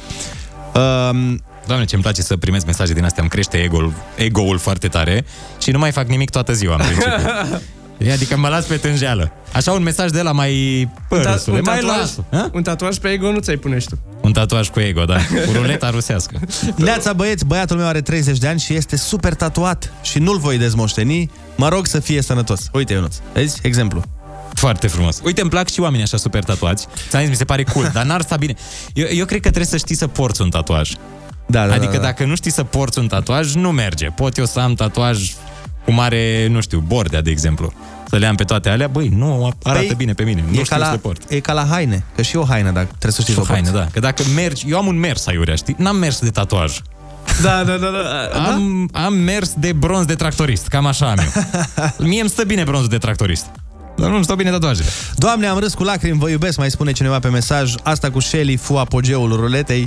Doamne, ce-mi place să primesc mesaje din astea, îmi crește ego-ul foarte tare și nu mai fac nimic toată ziua, în principiu. Adică mă las pe tânjeală. Așa un mesaj de ăla mai părăsule, mai las.
Un tatuaj pe ego nu ți-ai pune și tu.
Un tatuaj cu ego, da. Cu ruleta rusească.
Neața băieți, băiatul meu are 30 de ani și este super tatuat și nu-l voi dezmoșteni. Mă rog să fie sănătos. Uite, Ionuț, vezi? Exemplu.
Foarte frumos. Uite, îmi plac și oamenii așa super tatuați. Ți-am zis, mi se pare cool, dar n-ar sta bine. Eu cred că trebuie să știi să porți un tatuaj. Adică dacă nu știi să porți un tatuaj, nu merge. Pot eu să am tatuaj cu mare, nu știu, bordea, de exemplu. Să le am pe toate alea, băi, nu arată bine pe mine. Nu știu să le port.
E ca la haine, că și o haină, dacă trebuie să știi
o haină, da. Că dacă mergi, eu am un mers aiurea, știi? N-am mers de tatuaj.
Da.
Am mers de bronz de tractorist, cam așa am eu. Mie îmi stă bine bronzul de tractorist. Dar nu-mi stau bine tatuajele.
Doamne, am râs cu lacrimi, vă iubesc, mai spune cineva pe mesaj. Asta cu Shelly fu apogeul ruletei.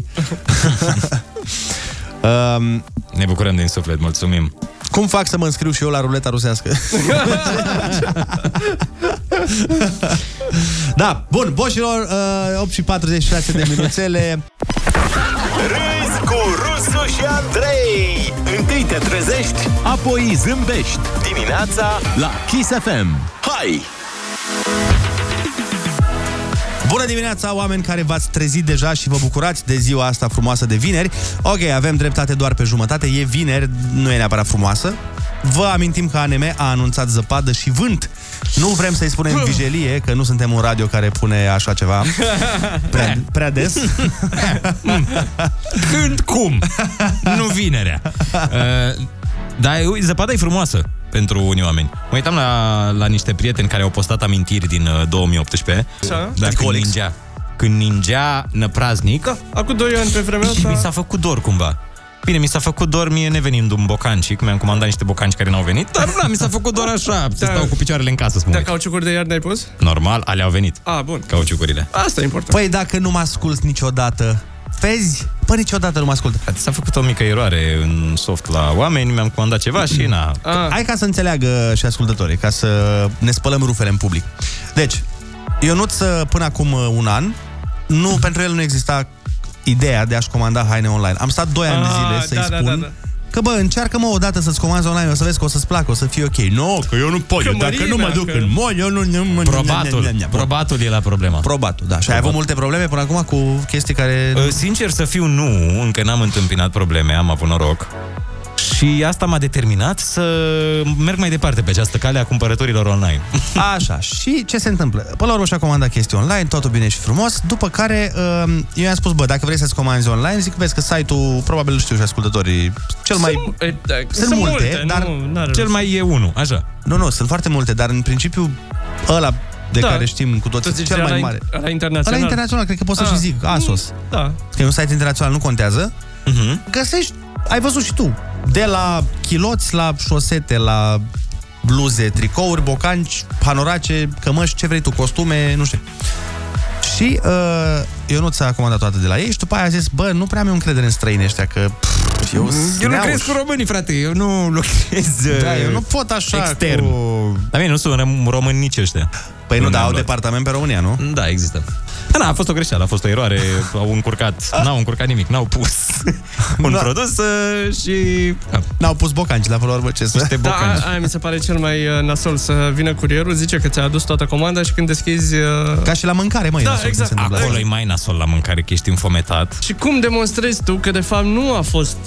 Ne bucurăm din suflet, mulțumim.
Cum fac să mă înscriu și eu la ruleta rusească? Da, bun, boșilor, 8 și 46 de minuțele.
Râzi cu Rusu și Andrei. Întâi te trezești, apoi zâmbești. Dimineața la Kiss FM. Hai!
Bună dimineața, oameni care v-ați trezit deja și vă bucurați de ziua asta frumoasă de vineri. Ok, avem dreptate doar pe jumătate, e vineri, nu e neapărat frumoasă. Vă amintim că ANM a anunțat zăpadă și vânt. Nu vrem să-i spunem vijelie, că nu suntem un radio care pune așa ceva prea des.
Când, cum? Nu vinerea. Dar zăpada e frumoasă pentru unii oameni. Mă uitam la niște prieteni care au postat amintiri din 2018. Dar când ningea năpraznic.
Da, acum 2 ani pe vremea asta.
Și mi s-a făcut dor cumva. Bine, mi s-a făcut dor mie nevenind un bocancic. Mi-am comandat niște bocanci care n-au venit. Dar nu, mi s-a făcut dor așa. Să stau cu picioarele în casă să mă uit.
Dar cauciucuri de iarnă ai pus?
Normal, alea au venit.
Bun.
Cauciucurile.
Asta e important.
Păi dacă nu mă asculți niciodată, vezi? Păi niciodată nu mă ascultă.
S-a făcut o mică eroare în soft la oameni, mi-am comandat ceva și na.
Hai ca să înțeleagă și ascultătorii, ca să ne spălăm rufele în public. Deci, Ionuț până acum un an, pentru el nu exista ideea de a-și comanda haine online. Am stat 2 ani de zile să-i spun că încearcă-mă o dată să-ți comanzi online, o să vezi că o să-ți placă, o să fie ok. Nu, că eu nu pot, dacă nu mă duc în mall, eu nu...
Probatul e la problema.
Probatul, da. Și ai avut multe probleme până acum cu chestii care...
Sincer să fiu, nu, încă n-am întâmpinat probleme, am avut noroc. Și asta m-a determinat să merg mai departe pe această cale a cumpărăturilor online.
Așa, și ce se întâmplă? Până la urmă și-a comandat chestii online, totul bine și frumos, după care eu i-am spus, dacă vrei să-ți comanzi online, zic, vezi că site-ul, probabil îl știu și ascultătorii, cel mai... Sunt multe, dar
cel mai e unul, așa.
Nu, sunt foarte multe, dar în principiu ăla de care știm cu toții, cel mai mare.
Ăla internațional.
Ăla internațional, cred că pot să și zic, ASOS.
Da.
Că e un site internațional, nu contează. Găsești, ai văzut și tu, de la chiloți, la șosete, la bluze, tricouri, bocanci, panorace, cămăși, ce vrei tu, costume, nu știu. Și eu nu ți-a comandat toate de la ei și după aia a zis, nu prea am eu încredere în străini ăștia, că
eu lucrez cu românii, frate, eu nu lucrez
eu nu pot așa
extern. Dar mie nu sunt români nici ăștia.
Păi nu, au departament pe România, nu?
Da, există. Da, a fost o greșeală, a fost o eroare, n-au încurcat nimic, n-au pus un produs și...
N-au pus bocanci, la urmă ce să...
Aia mi se pare cel mai nasol, să vină curierul, zice că ți-a adus toată comanda și când deschizi...
Ca și la mâncare, măi.
Da, exact.
Acolo e mai nasol la mâncare, că ești înfometat.
Și cum demonstrezi tu că de fapt nu a fost...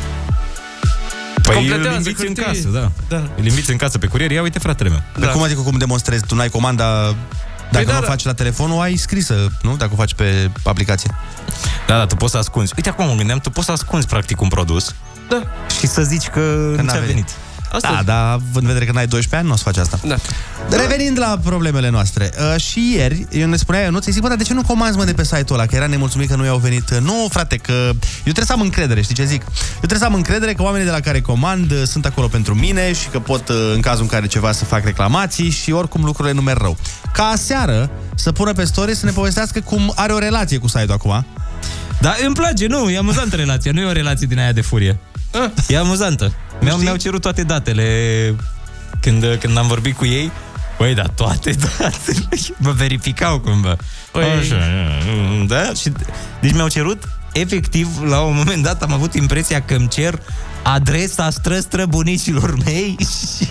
Păi îl inviți în casă, da. Îl inviți în casă pe curier, ia uite fratele meu.
Cum adică cum demonstrezi? Tu n-ai comanda... Dacă nu faci la telefon, o ai scrisă, nu? Dacă o faci pe aplicație.
Da, tu poți să ascunzi. Uite, acum mă gândeam, tu poți să ascunzi practic un produs și să zici că nu ți-a venit.
Da, dar în vedere că n-ai 12 ani, nu o să faci asta.
Da.
Revenind la problemele noastre, și ieri, eu ne spunea eu, nu ți-ai zic, dar de ce nu comanzi, de pe site-ul ăla? Că era nemulțumit că nu i-au venit. Nu, frate, că eu trebuie să am încredere, știi ce zic? Eu trebuie să am încredere că oamenii de la care comand sunt acolo pentru mine și că pot, în cazul în care ceva, să fac reclamații și oricum lucrurile nu merg rău. Ca aseară să pună pe story să ne povestească cum are o relație cu site-ul acum.
Da, îmi place, nu, e amuzantă relația, nu e o relație din aia de furie. E amuzantă. Mi-au cerut toate datele când am vorbit cu ei. Băi, da, toate datele. Mă verificau cumva. Așa, da? Și, deci mi-au cerut, efectiv, la un moment dat am avut impresia că îmi cer adresa străbunicilor mei și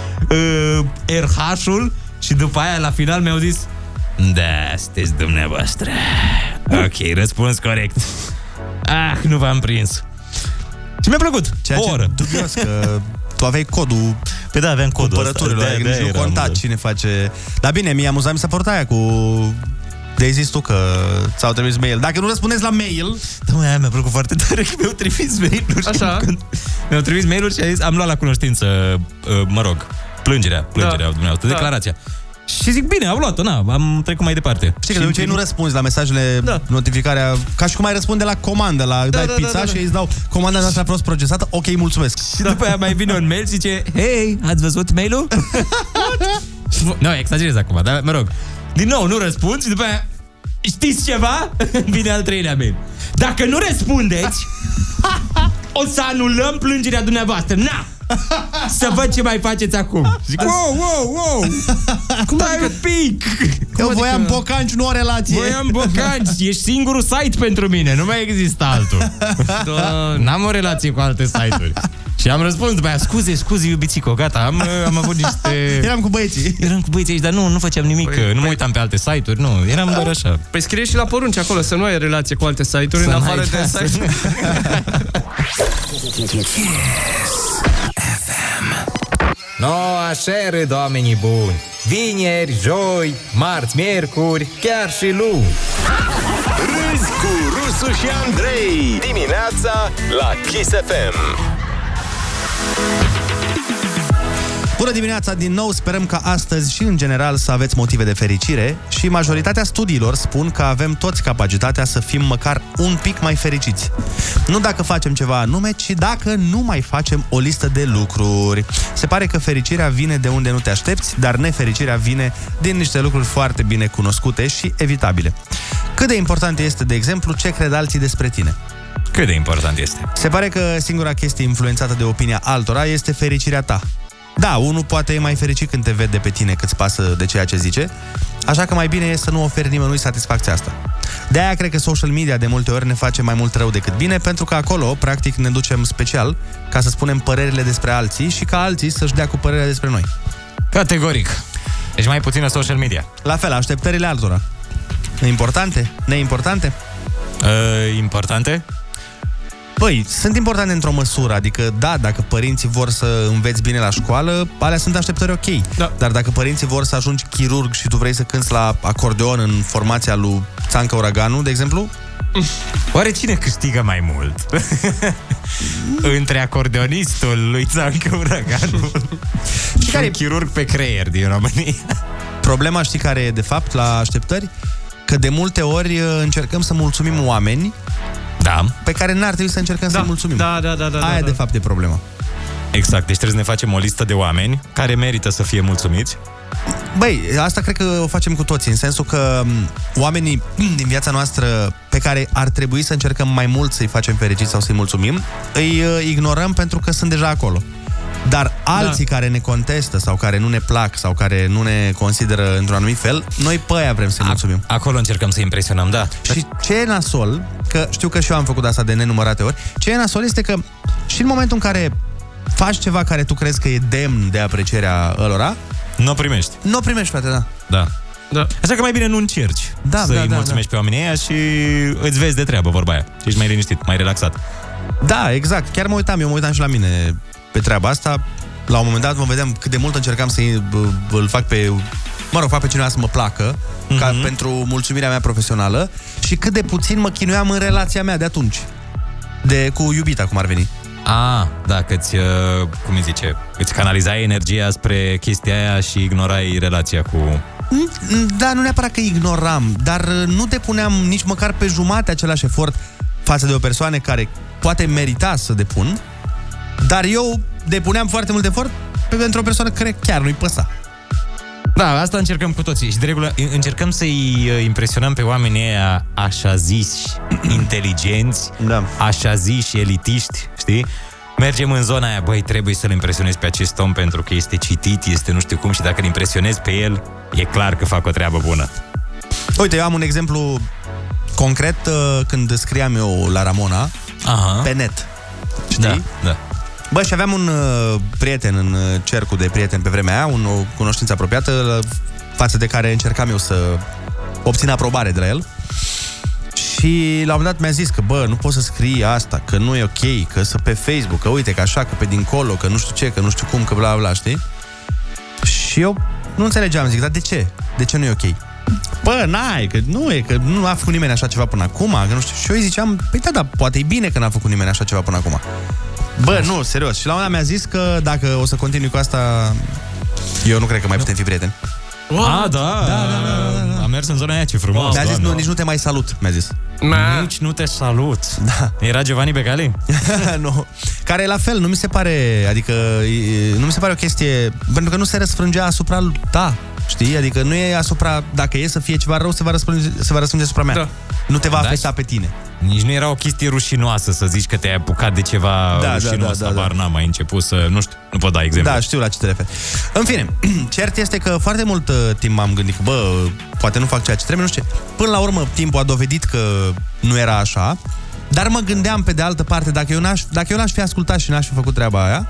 RH-ul și după aia la final mi-au zis: da, sunteți dumneavoastră. Ok, răspuns corect. Nu v-am prins. Și mi-a plăcut.
Ceea ce dubios că tu aveai codul.
Păi da, aveam codul
cumpărăturilor, nici nu conta cine face. Dar bine, mi-e amuzat, mi s-a părut aia cu De-ai zis tu că ți-au trimis mail. Dacă nu răspundeți la mail...
Da, mă, aia mi-a plăcut foarte tare că mi-au trimis mail-uri.
Așa?
Mi-au trimis mail-uri și a zis, am luat la cunoștință, plângerea dumneavoastră, declarația. Și zic, bine, am luat-o, am trecut mai departe.
Știi că de obicei nu răspunzi la mesajele, notificarea, ca și cum ai răspunde la comandă, dai pizza și îți dau comanda noastră a fost procesată, ok, mulțumesc.
Și după aia mai vine un mail și zice, hei, ați văzut mail-ul? Nu, exagerez acum, dar mă rog. Din nou, nu răspunzi și după aia, știți ceva? Vine al treilea mail. Dacă nu răspundeți, o să anulăm plângerea dumneavoastră. Să văd ce mai faceți acum. Zic, wow. Cum ai un pic?
Eu voiam bocanci, nu o relație.
Voiam bocanci, ești singurul site pentru mine, nu mai există altul. N-am o relație cu alte site-uri. Și am răspuns după aia, scuze, iubițico, gata, am avut niște...
Eram cu băieții
aici, dar nu făceam nimic, nu mă uitam pe alte site-uri, nu, eram doar așa.
Păi scrie și la porunci acolo, să nu ai relație cu alte site-uri, în afară de site-uri.
No, așa râd oamenii buni. Vineri, joi, marți, miercuri, chiar și luni.
Râzi cu Rusu și Andrei. Dimineața la Kiss FM.
Bună dimineața din nou, sperăm ca astăzi și în general să aveți motive de fericire și majoritatea studiilor spun că avem toți capacitatea să fim măcar un pic mai fericiți. Nu dacă facem ceva anume, ci dacă nu mai facem o listă de lucruri. Se pare că fericirea vine de unde nu te aștepți, dar nefericirea vine din niște lucruri foarte bine cunoscute și evitabile. Cât de important este, de exemplu, ce cred alții despre tine?
Cât de important este?
Se pare că singura chestie influențată de opinia altora este fericirea ta. Da, unul poate e mai fericit când te vede pe tine, că îți pasă de ceea ce zice, așa că mai bine e să nu oferi nimănui satisfacția asta. De-aia cred că social media de multe ori ne face mai mult rău decât bine, pentru că acolo, practic, ne ducem special ca să spunem părerile despre alții și ca alții să-și dea cu părerea despre noi.
Categoric. Deci mai puțină social media.
La fel, așteptările altora. Importante? Neimportante?
Importante?
Păi, sunt importante într-o măsură, adică da, dacă părinții vor să înveți bine la școală, alea sunt așteptări ok. Da. Dar dacă părinții vor să ajungi chirurg și tu vrei să cânti la acordeon în formația lui Țancă Uraganu, de exemplu?
Oare cine câștigă mai mult? Între acordeonistul lui Țancă Uraganu și un chirurg pe creier din România?
Problema, știi care e de fapt la așteptări? Că de multe ori încercăm să mulțumim oameni pe care n-ar trebui să încercăm să-i mulțumim. Aia de fapt e problema.
Exact, deci trebuie să ne facem o listă de oameni care merită să fie mulțumiți.
Băi, asta cred că o facem cu toții, în sensul că oamenii din viața noastră pe care ar trebui să încercăm mai mult să-i facem fericiți sau să-i mulțumim, îi ignorăm pentru că sunt deja acolo. Dar alții care ne contestă sau care nu ne plac sau care nu ne consideră într-un anumit fel, noi pe aia vrem să-i mulțumim.
Acolo încercăm să impresionăm, da.
Și ce e nasol, că știu că și eu am făcut asta de nenumărate ori, ce e nasol este că și în momentul în care faci ceva care tu crezi că e demn de aprecierea ălora,
nu o primești.
Nu o primești, frate,
Da. Așa că mai bine nu încerci să-i mulțumești pe oamenii ăia și îți vezi de treabă, vorba aia. Și ești mai liniștit, mai relaxat.
Da, exact. Chiar mă uitam și la mine pe treaba asta. La un moment dat mă vedeam cât de mult încercam să îl fac fac pe cineva să mă placă, ca pentru mulțumirea mea profesională, și cât de puțin mă chinuiam în relația mea de atunci. Cu iubita, cum ar veni.
Da, că îți canalizai energia spre chestia aia și ignorai relația cu...
Da, nu neapărat că ignoram, dar nu depuneam nici măcar pe jumate același efort față de o persoană care poate merita să depun, dar eu depuneam foarte mult efort pentru o persoană care chiar nu-i păsa.
Da, asta încercăm cu toții și de regulă încercăm să-i impresionăm pe oamenii ăia așa ziși inteligenți, așa ziși elitiști, știi? Mergem în zona aia, băi, trebuie să-l impresionezi pe acest om pentru că este citit, este nu știu cum, și dacă îl impresionezi pe el, e clar că fac o treabă bună.
Uite, eu am un exemplu concret când scriam eu la Ramona pe net. Știi?
Da.
Bă, și aveam un prieten în cercul de prieteni pe vremea aia, o cunoștință apropiată față de care încercam eu să obțin aprobare de la el. Și la un moment dat mi-a zis că, bă, nu poți să scrii asta, că nu e ok, că să pe Facebook, că uite, că așa, că pe dincolo, că nu știu ce, că nu știu cum, că bla bla, știi? Și eu nu înțelegeam, zic, dar de ce? De ce nu e ok? Bă, că nu a făcut nimeni așa ceva până acum, că nu știu. Și eu îi ziceam, păi da, poate e bine că n-a făcut nimeni așa ceva până acum. Bă, nu, serios. Și la un moment dat mi-a zis că dacă o să continui cu asta, eu nu cred că mai putem fi prieteni.
Da. Am mers în zona aia, ce frumos.
Mi-a zis, nici nu te mai salut, mi-a zis.
Nici nu te salut. Da. Era Giovanni Becali?
Nu. Care e la fel, nu mi se pare, adică nu mi se pare o chestie, pentru că nu se răsfrângea asupra ta, știi? Adică nu e asupra, dacă e să fie ceva rău, se va răsfrânge asupra mea. Da. Nu te va afecta pe tine.
Nici nu era o chestie rușinoasă să zici că te-ai apucat de ceva rușinos. Habar n-am, ai început să, nu știu, nu pot da exemple.
Da, știu la ce te referi. În fine, cert este că foarte mult timp m-am gândit că, poate nu fac ceea ce trebuie, nu știu ce. Până la urmă, timpul a dovedit că nu era așa, dar mă gândeam pe de altă parte, dacă eu l-aș fi ascultat și n-aș fi făcut treaba aia,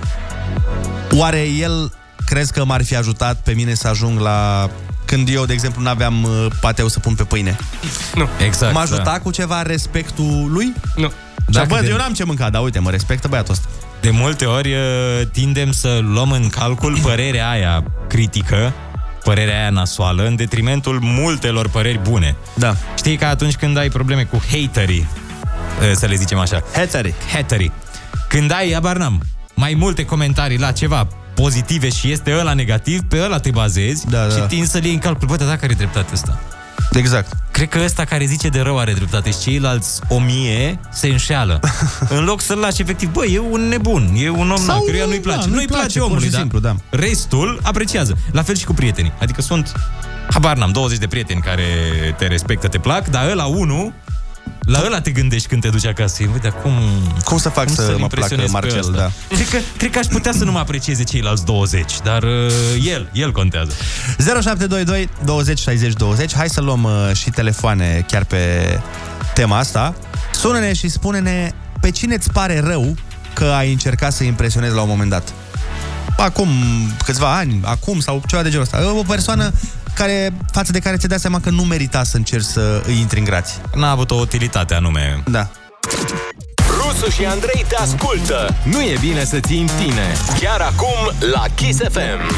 oare el crezi că m-ar fi ajutat pe mine să ajung la... Când eu, de exemplu, n-aveam pateu să pun pe pâine.
Nu.
Exact.
M-a ajutat cu ceva respectul lui?
Nu.
Eu n-am ce mânca, dar uite, mă respectă băiatul ăsta.
De multe ori tindem să luăm în calcul părerea aia critică, părerea aia nasoală, în detrimentul multelor păreri bune.
Da.
Știi că atunci când ai probleme cu haterii, să le zicem așa. Haterii. Când ai, habar n-am, mai multe comentarii la ceva pozitive și este ăla negativ, pe ăla te bazezi și tinzi să-l iei în calcul. Bă, dar dacă are dreptate ăsta?
Exact.
Cred că ăsta care zice de rău are dreptate și ceilalți 1000 se înșeală. În loc să-l lași efectiv, bă, e un nebun, e un om căruia nu-i place. Nu-i place omului,
simplu, da.
Restul apreciază. La fel și cu prietenii. Adică sunt, habar n-am, 20 de prieteni care te respectă, te plac, dar ăla unul, la ăla te gândești când te duci acasă. Uite, cum
să fac să mă placă Marcel, da.
Cred că aș putea să nu mă aprecieze ceilalți 20, dar el contează.
0722 20 60 20. Hai să luăm și telefoane chiar pe tema asta. Sună-ne și spune-ne pe cine îți pare rău că ai încercat să impresionezi la un moment dat. Acum câțiva ani, acum sau ceva de genul ăsta. O persoană față de care ți-ai dat seama că nu merita să încerci să îi intri în grații.
N-a avut o utilitate anume.
Da.
Rusu și Andrei te ascultă. Nu e bine să ții în tine. Chiar acum la Kiss FM.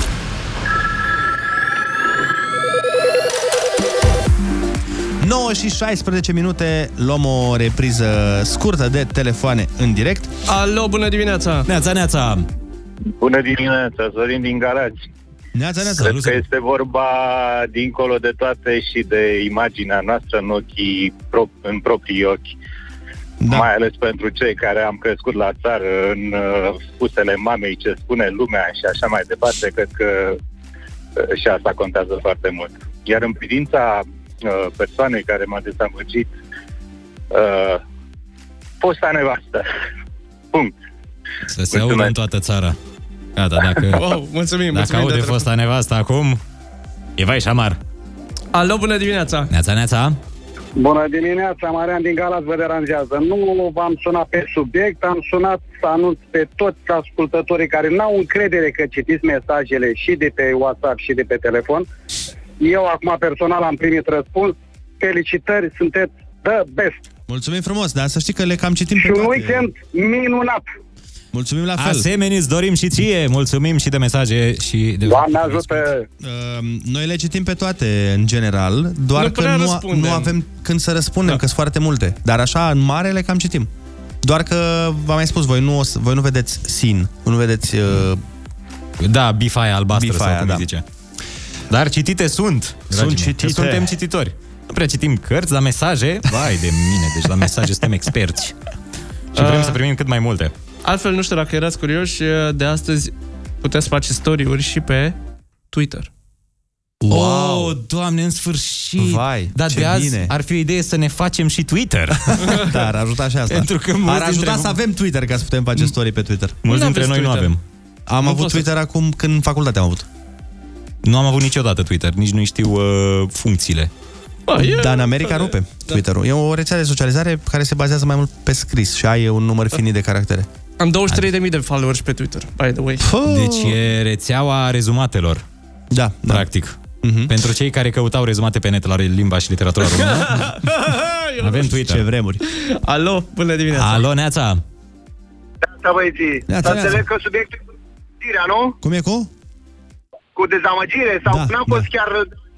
Și 16 minute, luăm o repriză scurtă de telefoane în direct.
Alo, bună dimineața!
Neața!
Bună dimineața, Sorin din Galați. Cred că este vorba dincolo de toate și de imaginea noastră în proprii ochi. Da. Mai ales pentru cei care am crescut la țară în spusele mamei ce spune lumea și așa mai departe, cred că și asta contează foarte mult. Iar în privința persoanei care m-a dezamăgit, fosta nevastă. Punct.
Să se audă în toată țara. Gata,
mulțumim,
dacă aude fosta nevastă acum, e vai și amar.
Alo, bună dimineața!
Neața!
Bună dimineața, Marian din Galați vă deranjează. Nu v-am sunat pe subiect, am sunat să anunț pe toți ascultătorii care n-au încredere că citiți mesajele și de pe WhatsApp și de pe telefon. Eu acum personal am primit răspuns. Felicitări, sunteți the best!
Mulțumim frumos, dar să știi că le cam citim
și
pe toate.
Un weekend minunat!
Mulțumim la fel.
Asemenea, îți dorim și ție. Mulțumim și de mesaje și de...
Doamne ajută!
Noi le citim pe toate, în general, doar că nu avem când să răspundem, că sunt foarte multe. Dar așa, în mare, le cam citim. Doar că, v-am mai spus, voi nu vedeți sin, nu vedeți...
Da, bifaia albastră, sau cum zice. Dar citite sunt.
Sunt citite.
Suntem cititori. Nu prea citim cărți, dar mesaje, vai de mine, deci la mesaje suntem experți. Și vrem să primim cât mai multe.
Altfel, nu știu dacă erați curioși, de astăzi puteți face story-uri și pe Twitter.
Wow, Doamne, în sfârșit!
Vai,
dar de azi bine. Ar fi o idee să ne facem și Twitter.
Da, ar ajuta și asta.
Pentru că
ar ajuta să avem Twitter, ca să putem face story pe Twitter.
Mulți dintre noi nu avem.
Am avut Twitter acum când în facultate am avut.
Nu am avut niciodată Twitter, nici nu știu funcțiile.
Dar în America rupe Twitter-ul. E o rețea de socializare care se bazează mai mult pe scris și ai un număr finit de caractere.
Am 23.000 de followers pe Twitter, by the way.
Deci e rețeaua rezumatelor.
Da.
Practic. Pentru cei care căutau rezumate pe net la limba și literatura română, avem Twitter.
Ce vremuri.
Alo, bună dimineața.
Alo, Neața.
Neața, băieții. Înțeleg că subiectul e dezamăgirea, nu?
Cum e cu?
Cu dezamăgire sau n-am fost chiar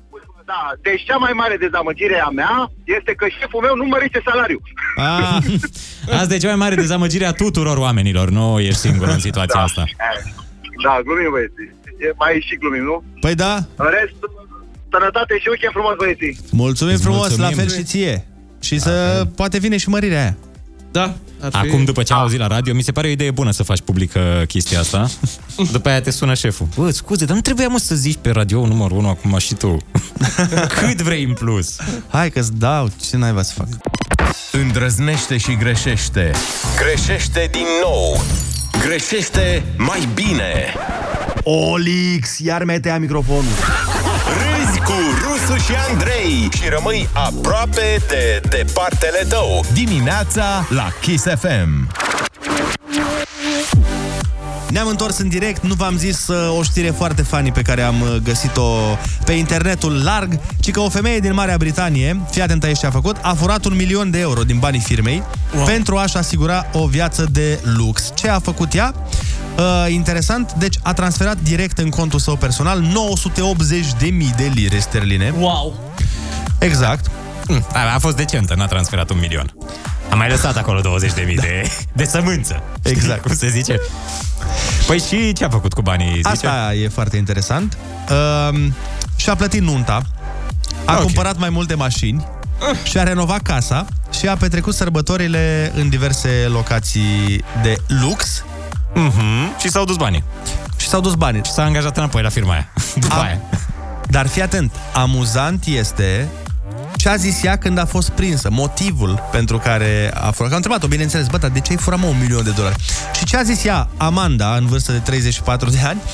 Da, deci cea mai mare dezamăgire a mea este că șeful meu nu mărește salariul.
Asta e cea mai mare dezamăgire a tuturor oamenilor. Nu ești singur în situația asta.
Da, glumim, băieți. Mai și glumim, nu?
Păi da.
În rest, sănătate și weekend frumos, băieții.
Mulțumim frumos, la fel și ție. Și să poate vine și mărirea aia.
Da.
Acum, după ce am auzit la radio, mi se pare o idee bună să faci publică chestia asta. După aia te sună șeful. Bă, scuze, dar nu trebuia, mă, să zici pe radio numărul 1 acum și tu. Cât vrei în plus?
Hai că-ți dau, ce naiba să fac?
Îndrăznește și greșește. Greșește din nou. Greșește mai bine.
Olix, iar metea microfonul.
Râzi cu Rusu și Andrei și rămâi aproape de departele tău. Dimineața la Kiss FM.
Ne-am întors în direct, nu v-am zis o știre foarte funny pe care am găsit-o pe internetul larg, ci că o femeie din Marea Britanie, fii atent aici ce a făcut, a furat 1 milion de euro din banii firmei pentru a-și asigura o viață de lux. Ce a făcut ea? Interesant, deci a transferat direct în contul său personal 980.000 de lire sterline.
Wow!
Exact.
A fost decentă, n-a transferat 1 milion. A mai lăsat acolo 20.000 de sămânță.
Exact.
Cum se zice? Păi și ce a făcut cu banii, zice?
Asta e foarte interesant. Și-a plătit nunta, a cumpărat mai multe mașini, și-a renovat casa și a petrecut sărbătorile în diverse locații de lux.
Și s-au dus banii.
Și s-au dus banii.
Și s-a angajat înapoi la firma aia. După aia.
Dar fii atent, amuzant este ce a zis ea când a fost prinsă, motivul pentru care a furat. Că am întrebat-o, bineînțeles, bă, dar de ce ai furat, mă, $1 milion? Și ce a zis ea, Amanda, în vârstă de 34 de ani,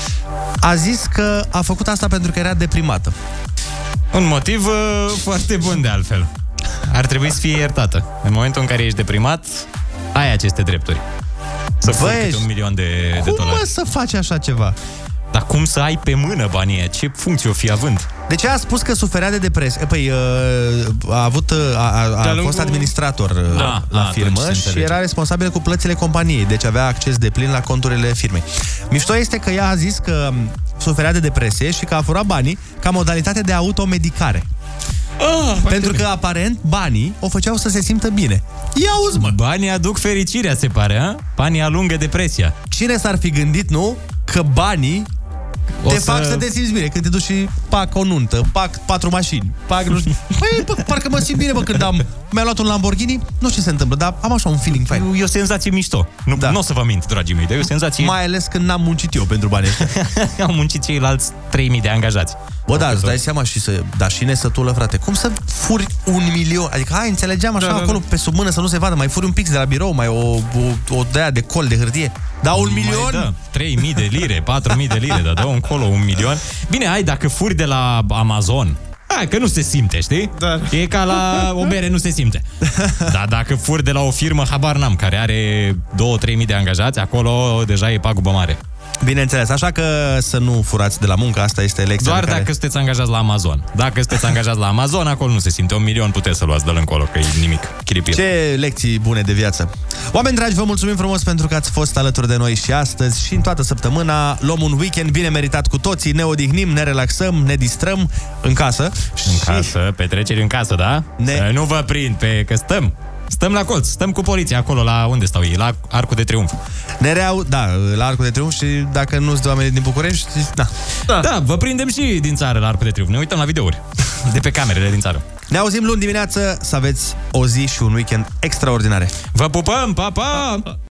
a zis că a făcut asta pentru că era deprimată.
Un motiv foarte bun, de altfel. Ar trebui să fie iertată. În momentul în care ești deprimat, ai aceste drepturi. Să furi câte 1 milion de dolari.
Cum mă să faci așa ceva?
Dar cum să ai pe mână banii aia? Ce funcție o fi având?
De ce a spus că suferea de depresie? Păi a fost administrator la firmă și era responsabil cu plățile companiei, deci avea acces deplin la conturile firmei. Mișto este că ea a zis că suferea de depresie și că a furat banii ca modalitate de automedicare. Pentru că, aparent, banii o făceau să se simtă bine. Ia auzi, mă!
Banii aduc fericirea, se pare, a? Banii alungă depresia.
Cine s-ar fi gândit, nu? Că banii fac să te simți bine. Când te duci și pac o nuntă, pac 4 mașini, pac nu știu. Păi, bă, parcă mă simt bine, bă, când mi-a luat un Lamborghini. Nu știu ce se întâmplă, dar am așa un feeling fain.
E o senzație mișto. Nu o să vă mint, dragii mei, dar e o senzație...
Mai ales când n-am muncit eu pentru banii ăștia.
Au muncit ceilalți 3.000 de angajați.
Bă, da, îți dai seama și și nesătulă, frate. Cum să furi 1 milion? Adică, hai, înțelegeam așa acolo pe sub mână să nu se vadă. Mai furi un pix de la birou, mai o de-aia de col de hârtie. Da, 1 milion?
Da, 3.000 de lire, 4.000 de lire, dar dă încolo 1 milion. Bine, hai, dacă furi de la Amazon, hai, că nu se simte, știi? Da. E ca la o bere, nu se simte. Dar dacă furi de la o firmă, habar n-am, care are 2-3.000 de angajați, acolo deja e pagubă mare.
Bineînțeles, așa că să nu furați de la muncă, asta este lecția.
Doar dacă sunteți angajați la Amazon. Dacă sunteți angajați la Amazon, acolo nu se simte. 1 milion puteți să luați de-l încolo, că e nimic. Chiripir.
Ce lecții bune de viață. Oameni dragi, vă mulțumim frumos pentru că ați fost alături de noi și astăzi și în toată săptămâna. Luăm un weekend bine meritat cu toții, ne odihnim, ne relaxăm, ne distrăm în casă.
În casă, petreceri în casă, da? Să nu vă prind că stăm la colț, stăm cu poliția acolo, la unde stau ei? La Arcul de Triunf.
La Arcul de Triunf și dacă nu sunt oameni din București,
da, vă prindem și din țară la Arcul de Triunf. Ne uităm la videouri de pe camerele din țară.
Ne auzim luni dimineață, să aveți o zi și un weekend extraordinare.
Vă pupăm, pa, pa!